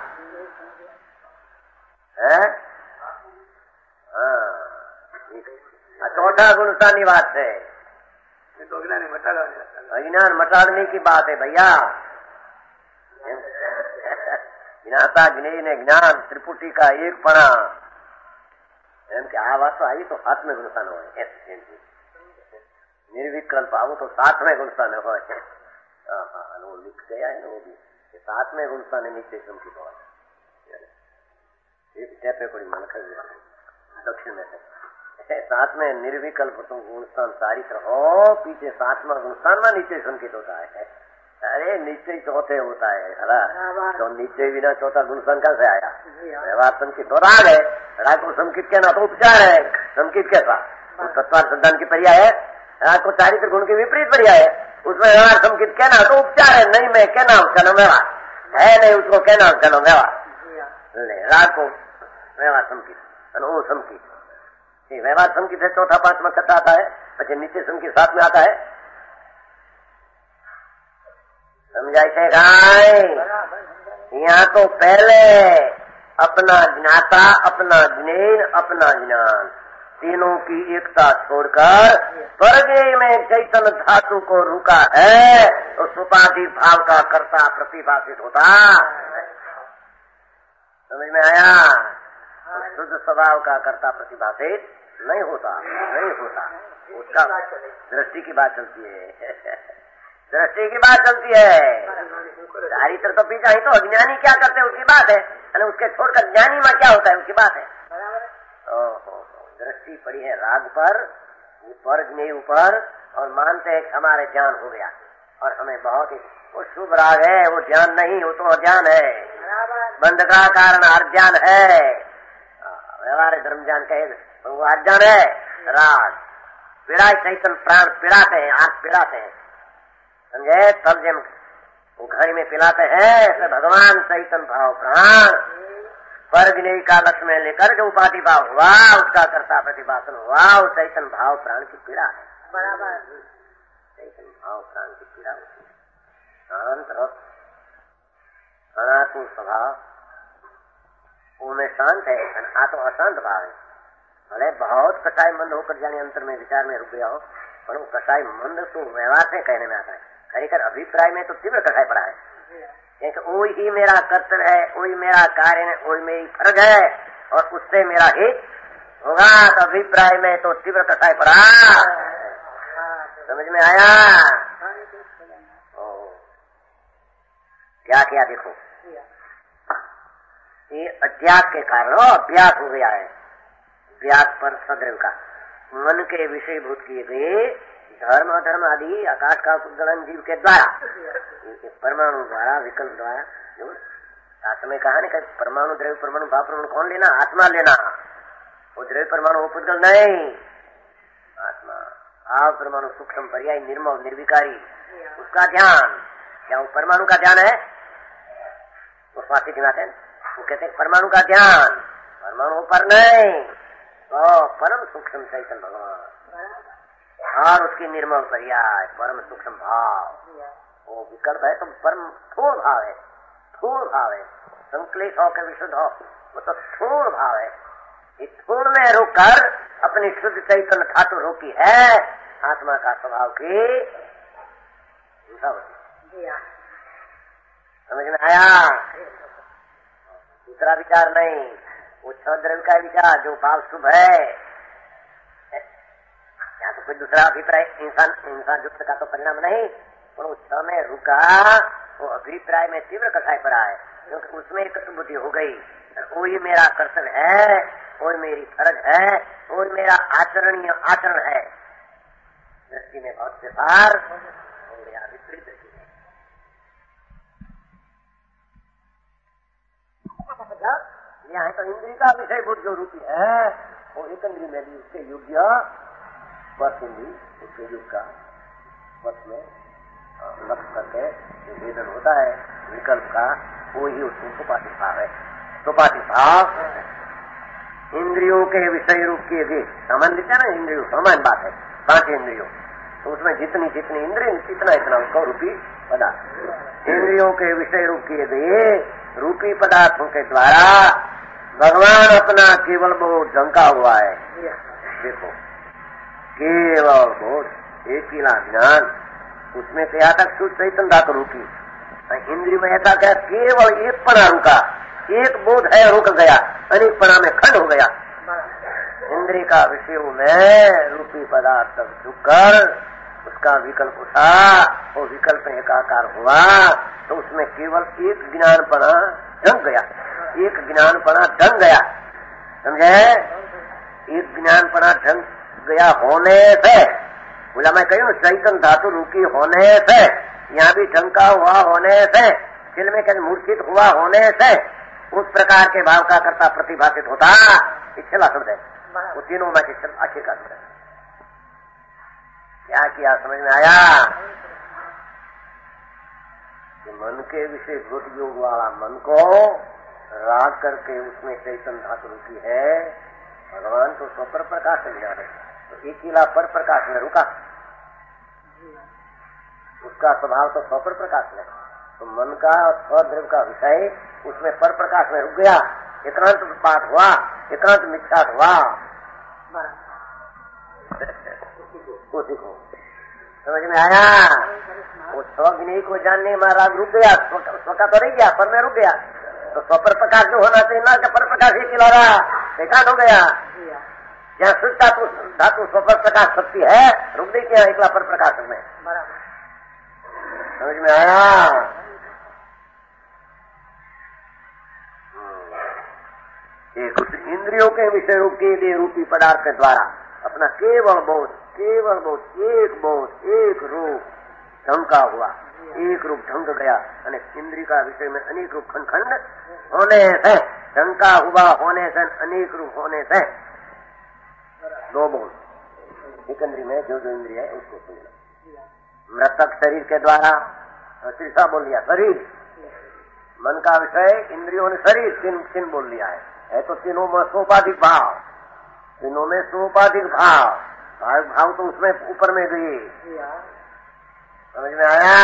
है? हाँ, चौथा गुणस्थानी बात है, अज्ञान मटाड़ने की बात है भैया। ज्ञाता ज्ञेय ज्ञान त्रिपुटी का एक पणा आ बात तो आई तो हाथ में गुणस्थान हो, निर्विकल्प आओ तो साथ में गुणस्थान हो। वो लिख गया है ना, वो भी साथ में गुणस्थान है नीचे चमकी बात कोई मन कर दक्षिण में से साथ में निर्विकल्प तो गुणस्थान चारित्र हो, पीछे सातवां गुणस्थान में नीचे संकित होता है। अरे नीचे चौथे होता है हला, तो नीचे बिना चौथा गुणस्थान कैसे आया? व्यवहार संकित हो रहा है, राग को संकित कहना तो उपचार है। संकित कैसा तत्वार्थ संधान की पर्याय है, राग को चारित्र गुण के विपरीत पर्याय है, उसमें व्यवहार संकित कहना तो उपचार है। नहीं मैं कहना चलो व्यवहार है, नहीं उसको कहना चलो व्यवहार। राग को व्यवहार संकित वो संकित व्यवहार संकित है, चौथा पांचवा कथा आता है, अच्छा नीचे संकित साथ में आता है। समझाई थे गाय? यहाँ तो पहले अपना ज्ञाता, अपना ज्ञेय, अपना ज्ञान, तीनों की एकता छोड़कर स्वर्गीय में चैतन्य धातु को रुका है, तो सुपाधि भाव का कर्ता प्रतिभाषित होता। समझ में आया? शुद्ध स्वभाव का कर्ता प्रतिभाषित नहीं होता, नहीं होता। उसका दृष्टि की बात चलती है, दृष्टि की बात चलती है। चारित्र तो पीछा ही तो अज्ञानी क्या करते हैं उसकी बात है, उसके छोड़कर ज्ञानी में क्या होता है उसकी बात है। दृष्टि पड़ी है राग पर, ऊपर ज्ञेय ऊपर, और मानते हैं हमारे ज्ञान हो गया और हमें बहुत ही वो शुभ राग है, वो ज्ञान नहीं, वो तो अज्ञान है। बंध का कारण अज्ञान है, व्यवहार धर्म ज्ञान कहे वो अज्ञान है। राग पीड़ा चैतन्य प्राण पीड़ाते हैं, आंख पीड़ाते हैं, समझे? तब जब वो घर में पिलाते हैं भगवान चैतन्य भाव प्राण पर ज्ञेय का लक्ष्य में लेकर जो उपाधि भाव हुआ, उसका कर्ता प्रतिभाषण हुआ, वो चैतन्य भाव प्राण की पीड़ा है। बराबर चैतन्य भाव प्राण की पीड़ा होती है। शांत रस अनात्म स्वभाव उनमें शांत है, आ तो अशांत भाव है। भले बहुत कसाई मंद होकर जाने अंतर में विचार में रुक गया हो, पर वो कसाई मंद तो व्यवहार से कहने में आता है, खरीकर अभिप्राय में तो तीव्र कसाई पड़ा है। क्योंकि वही ही मेरा कर्तव्य है, वही मेरा कार्य है, वही मेरी फर्ज है, और उससे मेरा हित होगा, तो अभिप्राय में तो तीव्र कसाई पड़ा। समझ में आया? क्या किया देखो, ये अध्यास के कारण अभ्यास हो गया है। अभ्यास पर सद्रव का मन के विषयभूत किए गए धर्म अधर्म आदि आकाश का गणन जीव के द्वारा, परमाणु द्वारा, विकल्प द्वारा, जो शास्त्र में कहा ना, परमाणु द्रव्य परमाणु भाव परमाणु कौन लेना? आत्मा लेना। वो द्रव्य परमाणु वो पुद्गल नहीं, आत्मा। भाव परमाणु सूक्ष्म पर्याय निर्मल निर्विकारी, उसका ध्यान। क्या वो परमाणु का ध्यान है? वो स्वास्थ्य की बात है, वो कहते हैं परमाणु का ध्यान, परमाणु पर नहीं, तो परम सूक्ष्म चैतन्य भगवान और उसकी निर्मल पर्याय परम सूक्ष्म भाव। वो विकल्प है तो परम स्थूल भाव है, स्थूल भाव है। संक्लेश हो के विशुद्ध हो, वो तो स्थूल भाव है। इस स्थूल में रुककर अपनी शुद्ध चैतन्य धातु रोकी है, आत्मा का स्वभाव की। समझ में आया? दूसरा विचार नहीं, वो छह द्रव्य का विचार जो भाव शुभ है। यहाँ तो कोई दूसरा अभिप्राय इंसान युक्त का तो परिणाम नहीं, पर वो छह में रुका, वो अभिप्राय में तीव्र कसाई पड़ा है, क्योंकि उसमें एक बुद्धि हो गई, वही मेरा कर्तव्य है, वही मेरी फर्ज है, वही मेरा आचरणीय आचरण है। दृष्टि में बहुत से पार हो गया, विपरीत दृष्टि में। यहाँ तो इंद्रिय का विषय बुद्ध जो रूपी है, वो एक इंद्रिय में भी उसके योग्य वर्ष इंद्रिय, उसके युग का वर्ष में लक्ष्य करके वेदन होता है विकल्प का, वो ही उसको सुपाति भाव है। सुपाति भाव इंद्रियों के विषय रूप किए गए सामान्य दिखता है ना, इंद्रियों सामान्य बात है, 5 इंद्रियों, तो उसमें जितनी जितनी इंद्रिय इतना उसको रूपी पदार्थ, इंद्रियों के विषय रूप किए गए रूपी पदार्थों के द्वारा भगवान अपना केवल बोध ढंका हुआ है। देखो केवल बोध एक ही ज्ञान, उसमें क्या तक शुद्ध चैतन्य धातु रुकी, इंद्रिय में ऐसा क्या केवल एक पना रुका, एक बोध है रुक गया, अनेक पना में खंड हो गया। इंद्रिय का विषयों में रूपी पदार्थ तक झुककर उसका विकल्प उठा, वो विकल्प एकाकार हुआ, तो उसमें केवल एक ज्ञानपना ढंग गया, एक ज्ञानपना ढंग गया, समझे? एक ज्ञानपना ढंग गया होने से, बोला मैं कही चैतन्य धातु रुकी होने से, यहाँ भी ढंका हुआ होने से, दिल में कहीं मूर्छित हुआ होने से उस प्रकार के भाव का कर्ता प्रतिभाषित होता, इच्छला शब्द है, वो तीनों में अच्छे का शब्द है। क्या किया समझ में आया कि मन के विषय भूत योग वाला मन को राग करके उसमें चैतन्य धातु रुकी है, भगवान तो स्वपर प्रकाश में जा रहे, तो एक किला पर प्रकाश में रुका, उसका स्वभाव तो स्वपर प्रकाश में, तो मन का स्वद्रव्य का विषय उसमें पर प्रकाश में रुक गया, एकांत बात हुआ, एकांत मिथ्या हुआ, वो देखो समझ में आया। वो स्वग्नि को जानने में राग रुक गया, स्व का तो रह गया, पर में रुक गया, तो स्वपर प्रकाश जो होना चाहिए ना, पर प्रकाश ही खिला रहा, एकांत हो गया। जहाँ शुद्ध धातु स्वपर प्रकाश शक्ति है, रुक गई क्या एकला पर प्रकाश में, समझ में आया। एक इंद्रियों के विषय रूप के लिए रूपी पदार्थ के द्वारा अपना केवल बोध एक रूप ढंका हुआ, एक रूप ढंग गया, इंद्रिय का विषय में अनेक रूप खंड खंड होने से, ढंका हुआ होने से, अनेक रूप होने से, दो बोल एक इंद्रिय में जो इंद्रिय है उसको सुनना। मृतक शरीर के द्वारा तीसरा बोल लिया शरीर, मन का विषय इंद्रियों ने शरीर तीन बोल लिया है तो तीनों में सोपाधिक भाव, तीनों में सोपाधिक भाव तो उसमें ऊपर में गई, समझ में आया।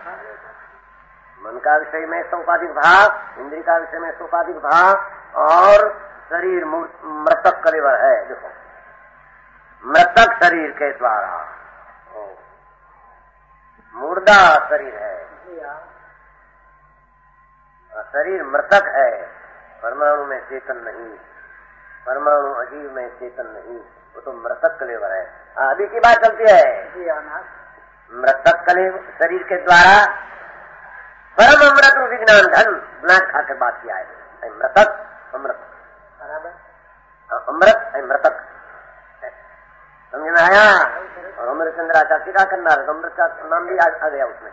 मन का विषय में सोपाधिक भाव, इंद्रिय का विषय में सोपाधिक भाव, और शरीर मृतक कलेवर है। देखो मृतक शरीर के द्वारा मुर्दा शरीर है, शरीर मृतक है, परमाणु में चेतन नहीं, परमाणु अजीव में चेतन नहीं, वो तो मृतक कलेवर है। अभी की बात चलती है, मृतक कलेवर शरीर के द्वारा परम अमृत विज्ञान धन नाक खाकर बात किया है। मृतक अमृत, अमृत है मृतक, समझ में आया। और अमृतचंद्राचार्य टीका करना है, अमृत का नाम भी आ गया उसमें।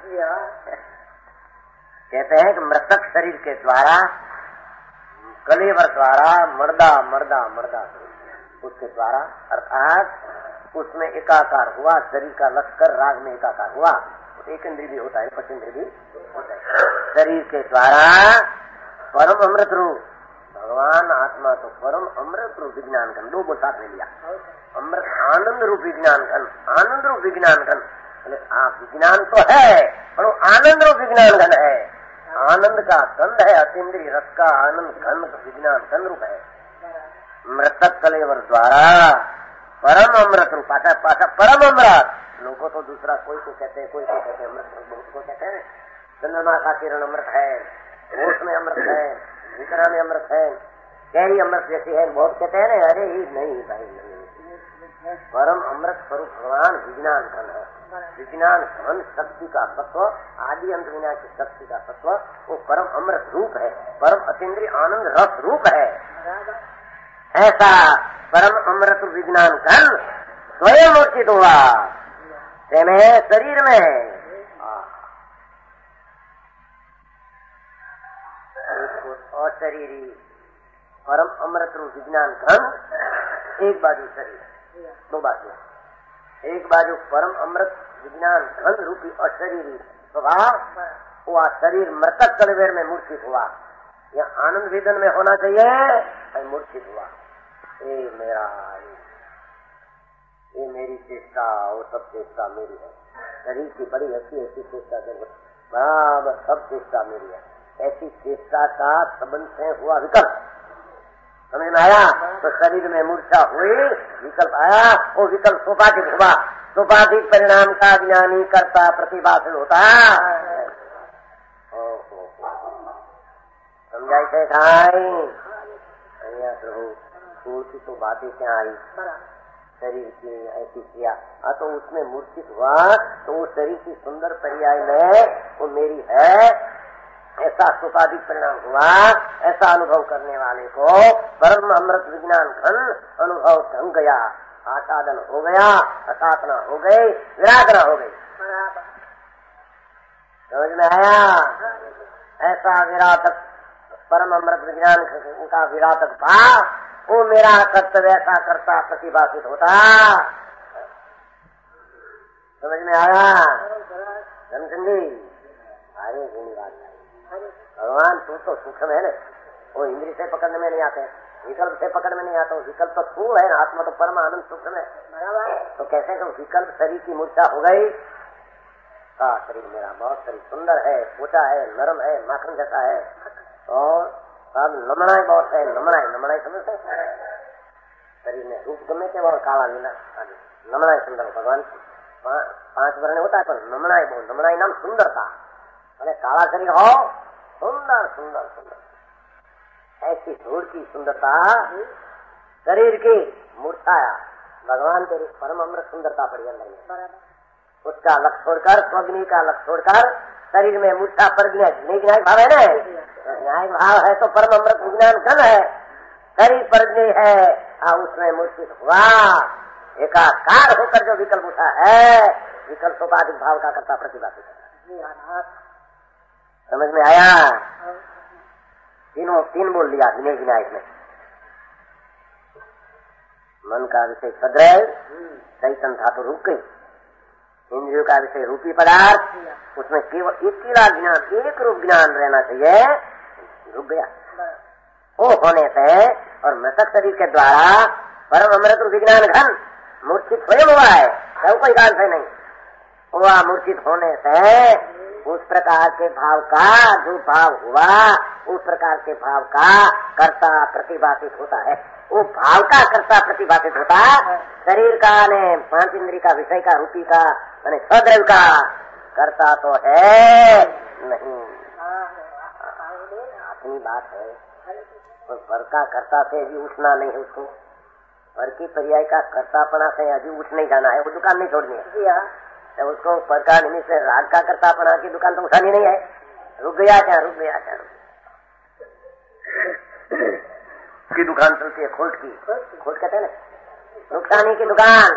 कहते हैं कि मृतक शरीर के द्वारा, कलेवर द्वारा, मर्दा उसके द्वारा, अर्थात उसमें एकाकार हुआ, शरीर का लश्कर राग में एकाकार हुआ, तो एक इंद्रिय भी होता है, पचेंद्रिय भी होता है। शरीर के द्वारा परम अमृत रूप भगवान आत्मा, तो परम अमृत रूप विज्ञान घन, दो बोल साथ में लिया, अमृत आनंद रूप विज्ञान घन, आनंद रूप विज्ञान घन, विज्ञान तो है पर वो आनंद रूप विज्ञान घन है, आनंद का गंध है, अतीन्द्रिय रस का आनंद घन विज्ञान घन रूप है। मृतक कलेवर द्वारा परम अमृत रूप, पाठा परम अमृत, लोगों तो दूसरा कोई को कहते हैं, कोई को कहते हैं अमृत, बहुत को कहते हैं चंद्रमा का किरण अमृत है, होश में अमृत है, विकरा में अमृत है, गहरी अमृत जैसी है, बहुत कहते हैं ना, अरे ही नहीं भाई नहीं, परम अमृत स्वरूप भगवान विज्ञान घन है, विज्ञान घन शक्ति का तत्व, आदि अंत विना की शक्ति का तत्व, वो परम अमृत रूप है, परम अतीन्द्रिय आनंद रस रूप है। ऐसा परम अमृत विज्ञान घन स्वयं मूर्छित हुआ शरीर में, अशरीरी परम अमृत रूप विज्ञान घन, एक बाजू शरीर, दो बाजू, एक बाजू परम अमृत विज्ञान घन रूपी अशरीरी स्वभाव, वो शरीर मृतक कलेवर में मूर्छित हुआ, यह आनंद वेदन में होना चाहिए, मूर्छित हुआ। ये मेरा, ये मेरी चेष्टा और सब चेष्टा मेरी है। शरीर की बड़ी ऐसी चेष्टा बराबर सब चेष्टा मेरी है। ऐसी चेष्टा का संबंध से हुआ विकल्प, समझ में आया? तो शरीर में मूर्छा हुई, विकल्प आया, वो विकल्प सोपाधिक हुआ। सोपाधिक परिणाम का ज्ञानी करता प्रतिभाषित होता। समझाई थे खाई प्रभु, फूल की तो बातें क्या आई, शरीर की ऐसी किया, तो उसमें मूर्छित हुआ, तो वो शरीर की सुंदर पर्याय में वो मेरी है, ऐसा सुपाधिक परिणाम हुआ। ऐसा अनुभव करने वाले को परम अमृत विज्ञान घन अनुभव ढंग गया, आसादन हो गया, असाधना हो गई, विराधना हो गई। समझ में आया? ऐसा विराटक परम अमृत विज्ञान का विराटक भाव, वो मेरा कर्तव्य ऐसा करता प्रतिभाषित होता। समझ में आया? समझी? अरे गुणी बात है। भगवान तू तो सूक्ष्म है ना, वो इंद्रिय से पकड़ने में नहीं आते, विकल्प से पकड़ में नहीं आता। विकल्प तो तू है ना, आत्मा तो परम आनंद सूक्ष्म है। तो कैसे तो विकल्प शरीर की मूर्छा हो गई, शरीर मेरा बहुत शरीर सुंदर है, पोटा है, नरम है, माखन जैसा है, और अब नमनाई बहुत है। नमनाई समझते शरीर में रूप गमे के और काला नीला नमनाई सुंदर। भगवान 5 वर्ण होता है, पर नमनाई बहुत, नमनाई नाम सुंदरता। अरे काला शरीर हो, सुंदर सुंदर सुंदर, ऐसी धूल की सुंदरता शरीर की मूर्छाया। भगवान तेरी परम अमृत सुंदरता पड़ी अंदर, उसका लक्ष्य छोड़कर, स्वग्नि का लक्ष्य छोड़कर शरीर में मूर्छा पर गया। न्यायिक भाव है ना, न्यायिक भाव है तो परम अमृत विज्ञान घन है, शरीर पर है, उसमें मूर्छित हुआ। एकाकार होकर जो विकल्प उठा है, विकल्प सोपाधिक भाव का करता प्रतिभाषित है। समझ में आया? तीन बोल दिया विनय विनायक में। मन का विषय सद्रय, चैतन्य धातु रुक गई। इंद्रियों का विषय रूपी पदार्थ, उसमें केवल एक ज्ञान, एक रूप ज्ञान रहना चाहिए, रुक गया। वो होने से और मृतक शरीर के द्वारा परम अमृत विज्ञान घन मूर्छित स्वयं हुआ है, सब कोई काल से नहीं हुआ। मूर्छित होने से उस प्रकार के भाव का जो भाव हुआ, उस प्रकार के भाव का कर्ता प्रतिभाषित होता है। वो भाव का कर्ता प्रतिभाषित होता है। शरीर का ने 5 इंद्रिय का, विषय का, रूपी का, माने सद्रव्य का कर्ता तो है नहीं। अपनी बात है, और पर का कर्ता से अभी उठना नहीं है उसको। पर की पर्याय का कर्तापना से अभी उठ नहीं जाना है, वो दुकान नहीं छोड़नी है। तो उसको पर का निमित्त से राग का कर्तापना की दुकान तो उठानी नहीं है। रुक गया क्या की दुकान चलती है, खोट की, खोट कहते हैं ना, नुकसानी की दुकान।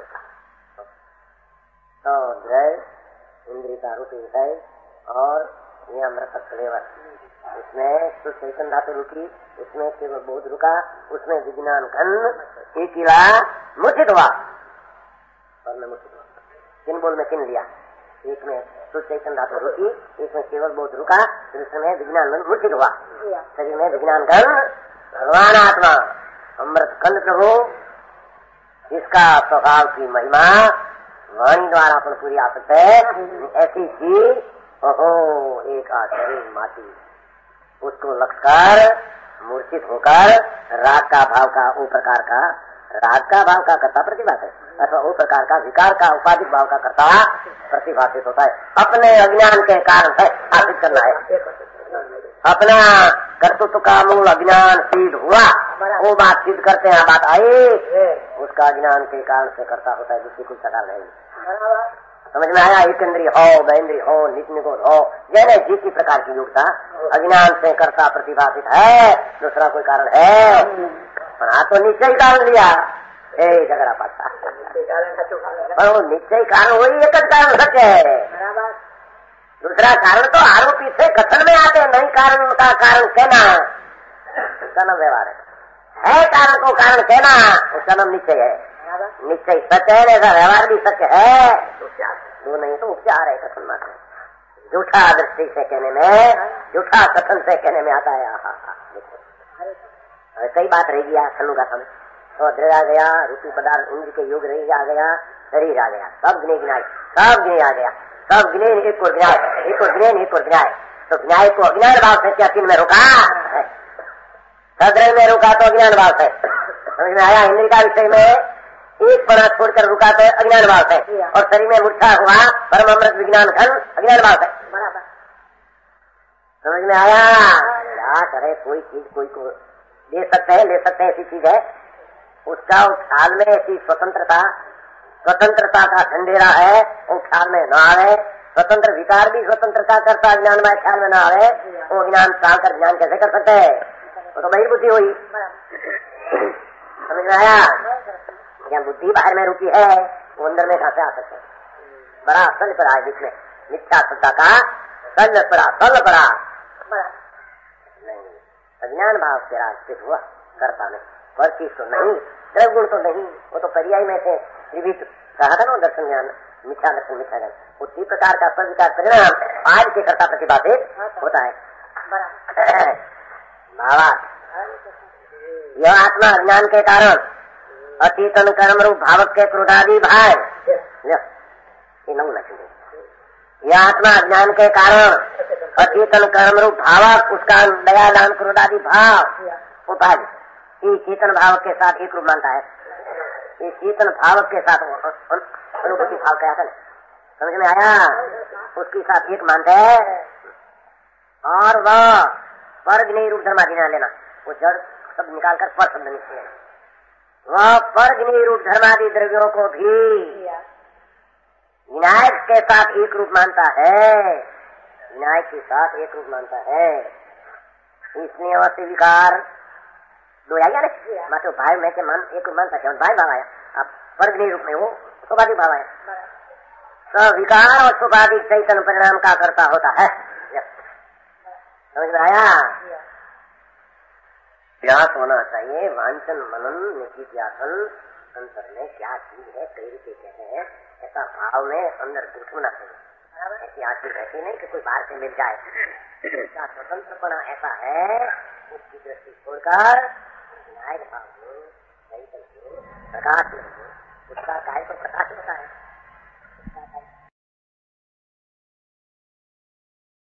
तो द्रय इंद्रिय का रूपी विषय और यह मृतक फ्लेवर, उसमें तो चैतन्य धातु रुकी, उसमें केवल बोध रुका, उसमें विज्ञान घन एक किला मूर्छित हुआ। और मैं मूर्छित हुआ, 3 बोल में 3 लिया। एक में तो चैतन्य धातु रुकी, एक में केवल बोध रुका, दूसरे में विज्ञान घन मूर्छित हुआ। शरीर में विज्ञान घन भगवान आत्मा अमृत कंद प्रभु, इसका स्वभाव की महिमा वाणी द्वारा अपन पूरी आ सकते है। ऐसी चीज ओहो, एक शरीर माटी, उसको लक्ष्य कर मूर्छित होकर राग का भाव का, वो प्रकार का राग का भाव का कर्ता प्रतिभाषित, अथवा वो प्रकार का विकार का उपाधिक भाव का कर्ता प्रतिभाषित होता है। अपने अज्ञान के कारण से स्थापित करना है। अपना कर्तृत्व का मूल अज्ञान सिद्ध हुआ, वो बात सिद्ध करते हैं, बात आई, उसका अज्ञान के कारण से कर्ता होता है, दूसरी कुछ सकाल नहीं। समझ में आया? एक इंद्रिय हो, बेंद्रिय हो, नित्य निगोद हो, जैसे जिस प्रकार की योग्यता अज्ञान से कर्ता प्रतिभाषित है, दूसरा कोई कारण है? तो निश्चय कारण दिया, झगड़ा पड़ता है। वो निश्चय कारण वही एक कारण सत्य है। दूसरा कारण तो आरोपी से कथन में आते हैं, नहीं कारण का कारण कहना, उसका नाम व्यवहार है। कारण को कारण कहना, उसका नाम निश्चय है। निश्चय सत्य है, ऐसा व्यवहार भी सत्य है। वो नहीं तो उपचार है, कथन मात्र झूठा दृष्टि से कहने में, झूठा कथन से कहने में आता है। कई बात रहेगी यार खनु का समय, और दृढ़ आ गया, रूपी पदार्थ इंद्र के योग रही आ गया, शरीर आ गया, सब गिने गिनाए, सब गिने आ गया, सब गिने एक को गिनाए, एक को गिने एक को गिनाए, तो गिनाए को अज्ञान भाव से क्या तीन में रुका, सदृढ़ में रुका तो अज्ञान भाव से, समझ में आया। इंद्र का विषय में एक पना छोड़कर रुका तो अज्ञान भाव से, और शरीर में मूर्छा हुआ परम अमृत विज्ञान घन अज्ञान भाव से, समझ में आया। क्या करे, कोई चीज कोई को दे सकते हैं, ले सकते हैं, ऐसी चीज है, उसका उस ख्याल में ऐसी स्वतंत्रता का ढंढेरा है, वो ख्याल में न आवे। स्वतंत्र विकार भी स्वतंत्रता करता, ज्ञान में ख्याल में न आवे, वो ज्ञान टाल कर ज्ञान कैसे कर सकते है, वो तो बड़ी बुद्धि हुई, समझ में आया। क्या बुद्धि बाहर में रुकी है, वो अंदर में कहां से आ सकते, बड़ा सल पड़ा है बीच में, मिथ्या सत्ता का सल पड़ा नहीं, अज्ञान भाव से राजपित हुआ करता नहीं, पर चीज तो नहीं, द्रवगुण तो नहीं, वो तो पर्याय में से त्रिविध कहा था ना, दर्शन ज्ञान मिथ्या दर्शन मिथ्या ज्ञान, उसी प्रकार का स्विकार परिणाम आज के कर्ता प्रतिपादित होता है। बाबा यह आत्मा अज्ञान के कारण अतीतन कर्म रूप भावक के क्रोधादि भाव, ये नौ लक्षण, यह आत्मा अज्ञान के कारण अचेतन कर्म रूप भावक, उसका दया दान क्रोधादि भाव उपाधि ये चेतन भाव के साथ एक रूप मानता है, ये चेतन भावक के साथ अनुभूति भाव क्या था, समझ में आया, उसके साथ एक मानते है। और वह पर नहीं रूप धर्मादि ना लेना, वो जड़ सब निकालकर पर शब्द निकले, वह पर नहीं रूप धर्मादि द्रव्यों को भी विनायक के साथ एक रूप मानता है, विनायक के साथ एक रूप मानता है। इसलिए अवश्य विकार दो आया ना, मतलब भाई में के मन एक रूप मानता है, भाई भाव आया, अब वर्गनी रूप में वो स्वाभाविक भाव आया, तो विकार और स्वाभाविक चैतन्य परिणाम का करता होता है, समझ में आया। अभ्यास होना चाहिए, वांचन मनन निधिध्यासन, अंतर में क्या चीज है, कई रूपये कहते हैं, ऐसा भाव में अंदर घुसना चाहिए, ऐसी आचरण ऐसी नहीं कि कोई बाहर से मिल जाए, इसका स्वतंत्रपना ऐसा है, उसकी दृष्टि छोड़कर विनायक भाव में चैतन्य प्रकाश में उसका कार्य तो प्रकाश होता है।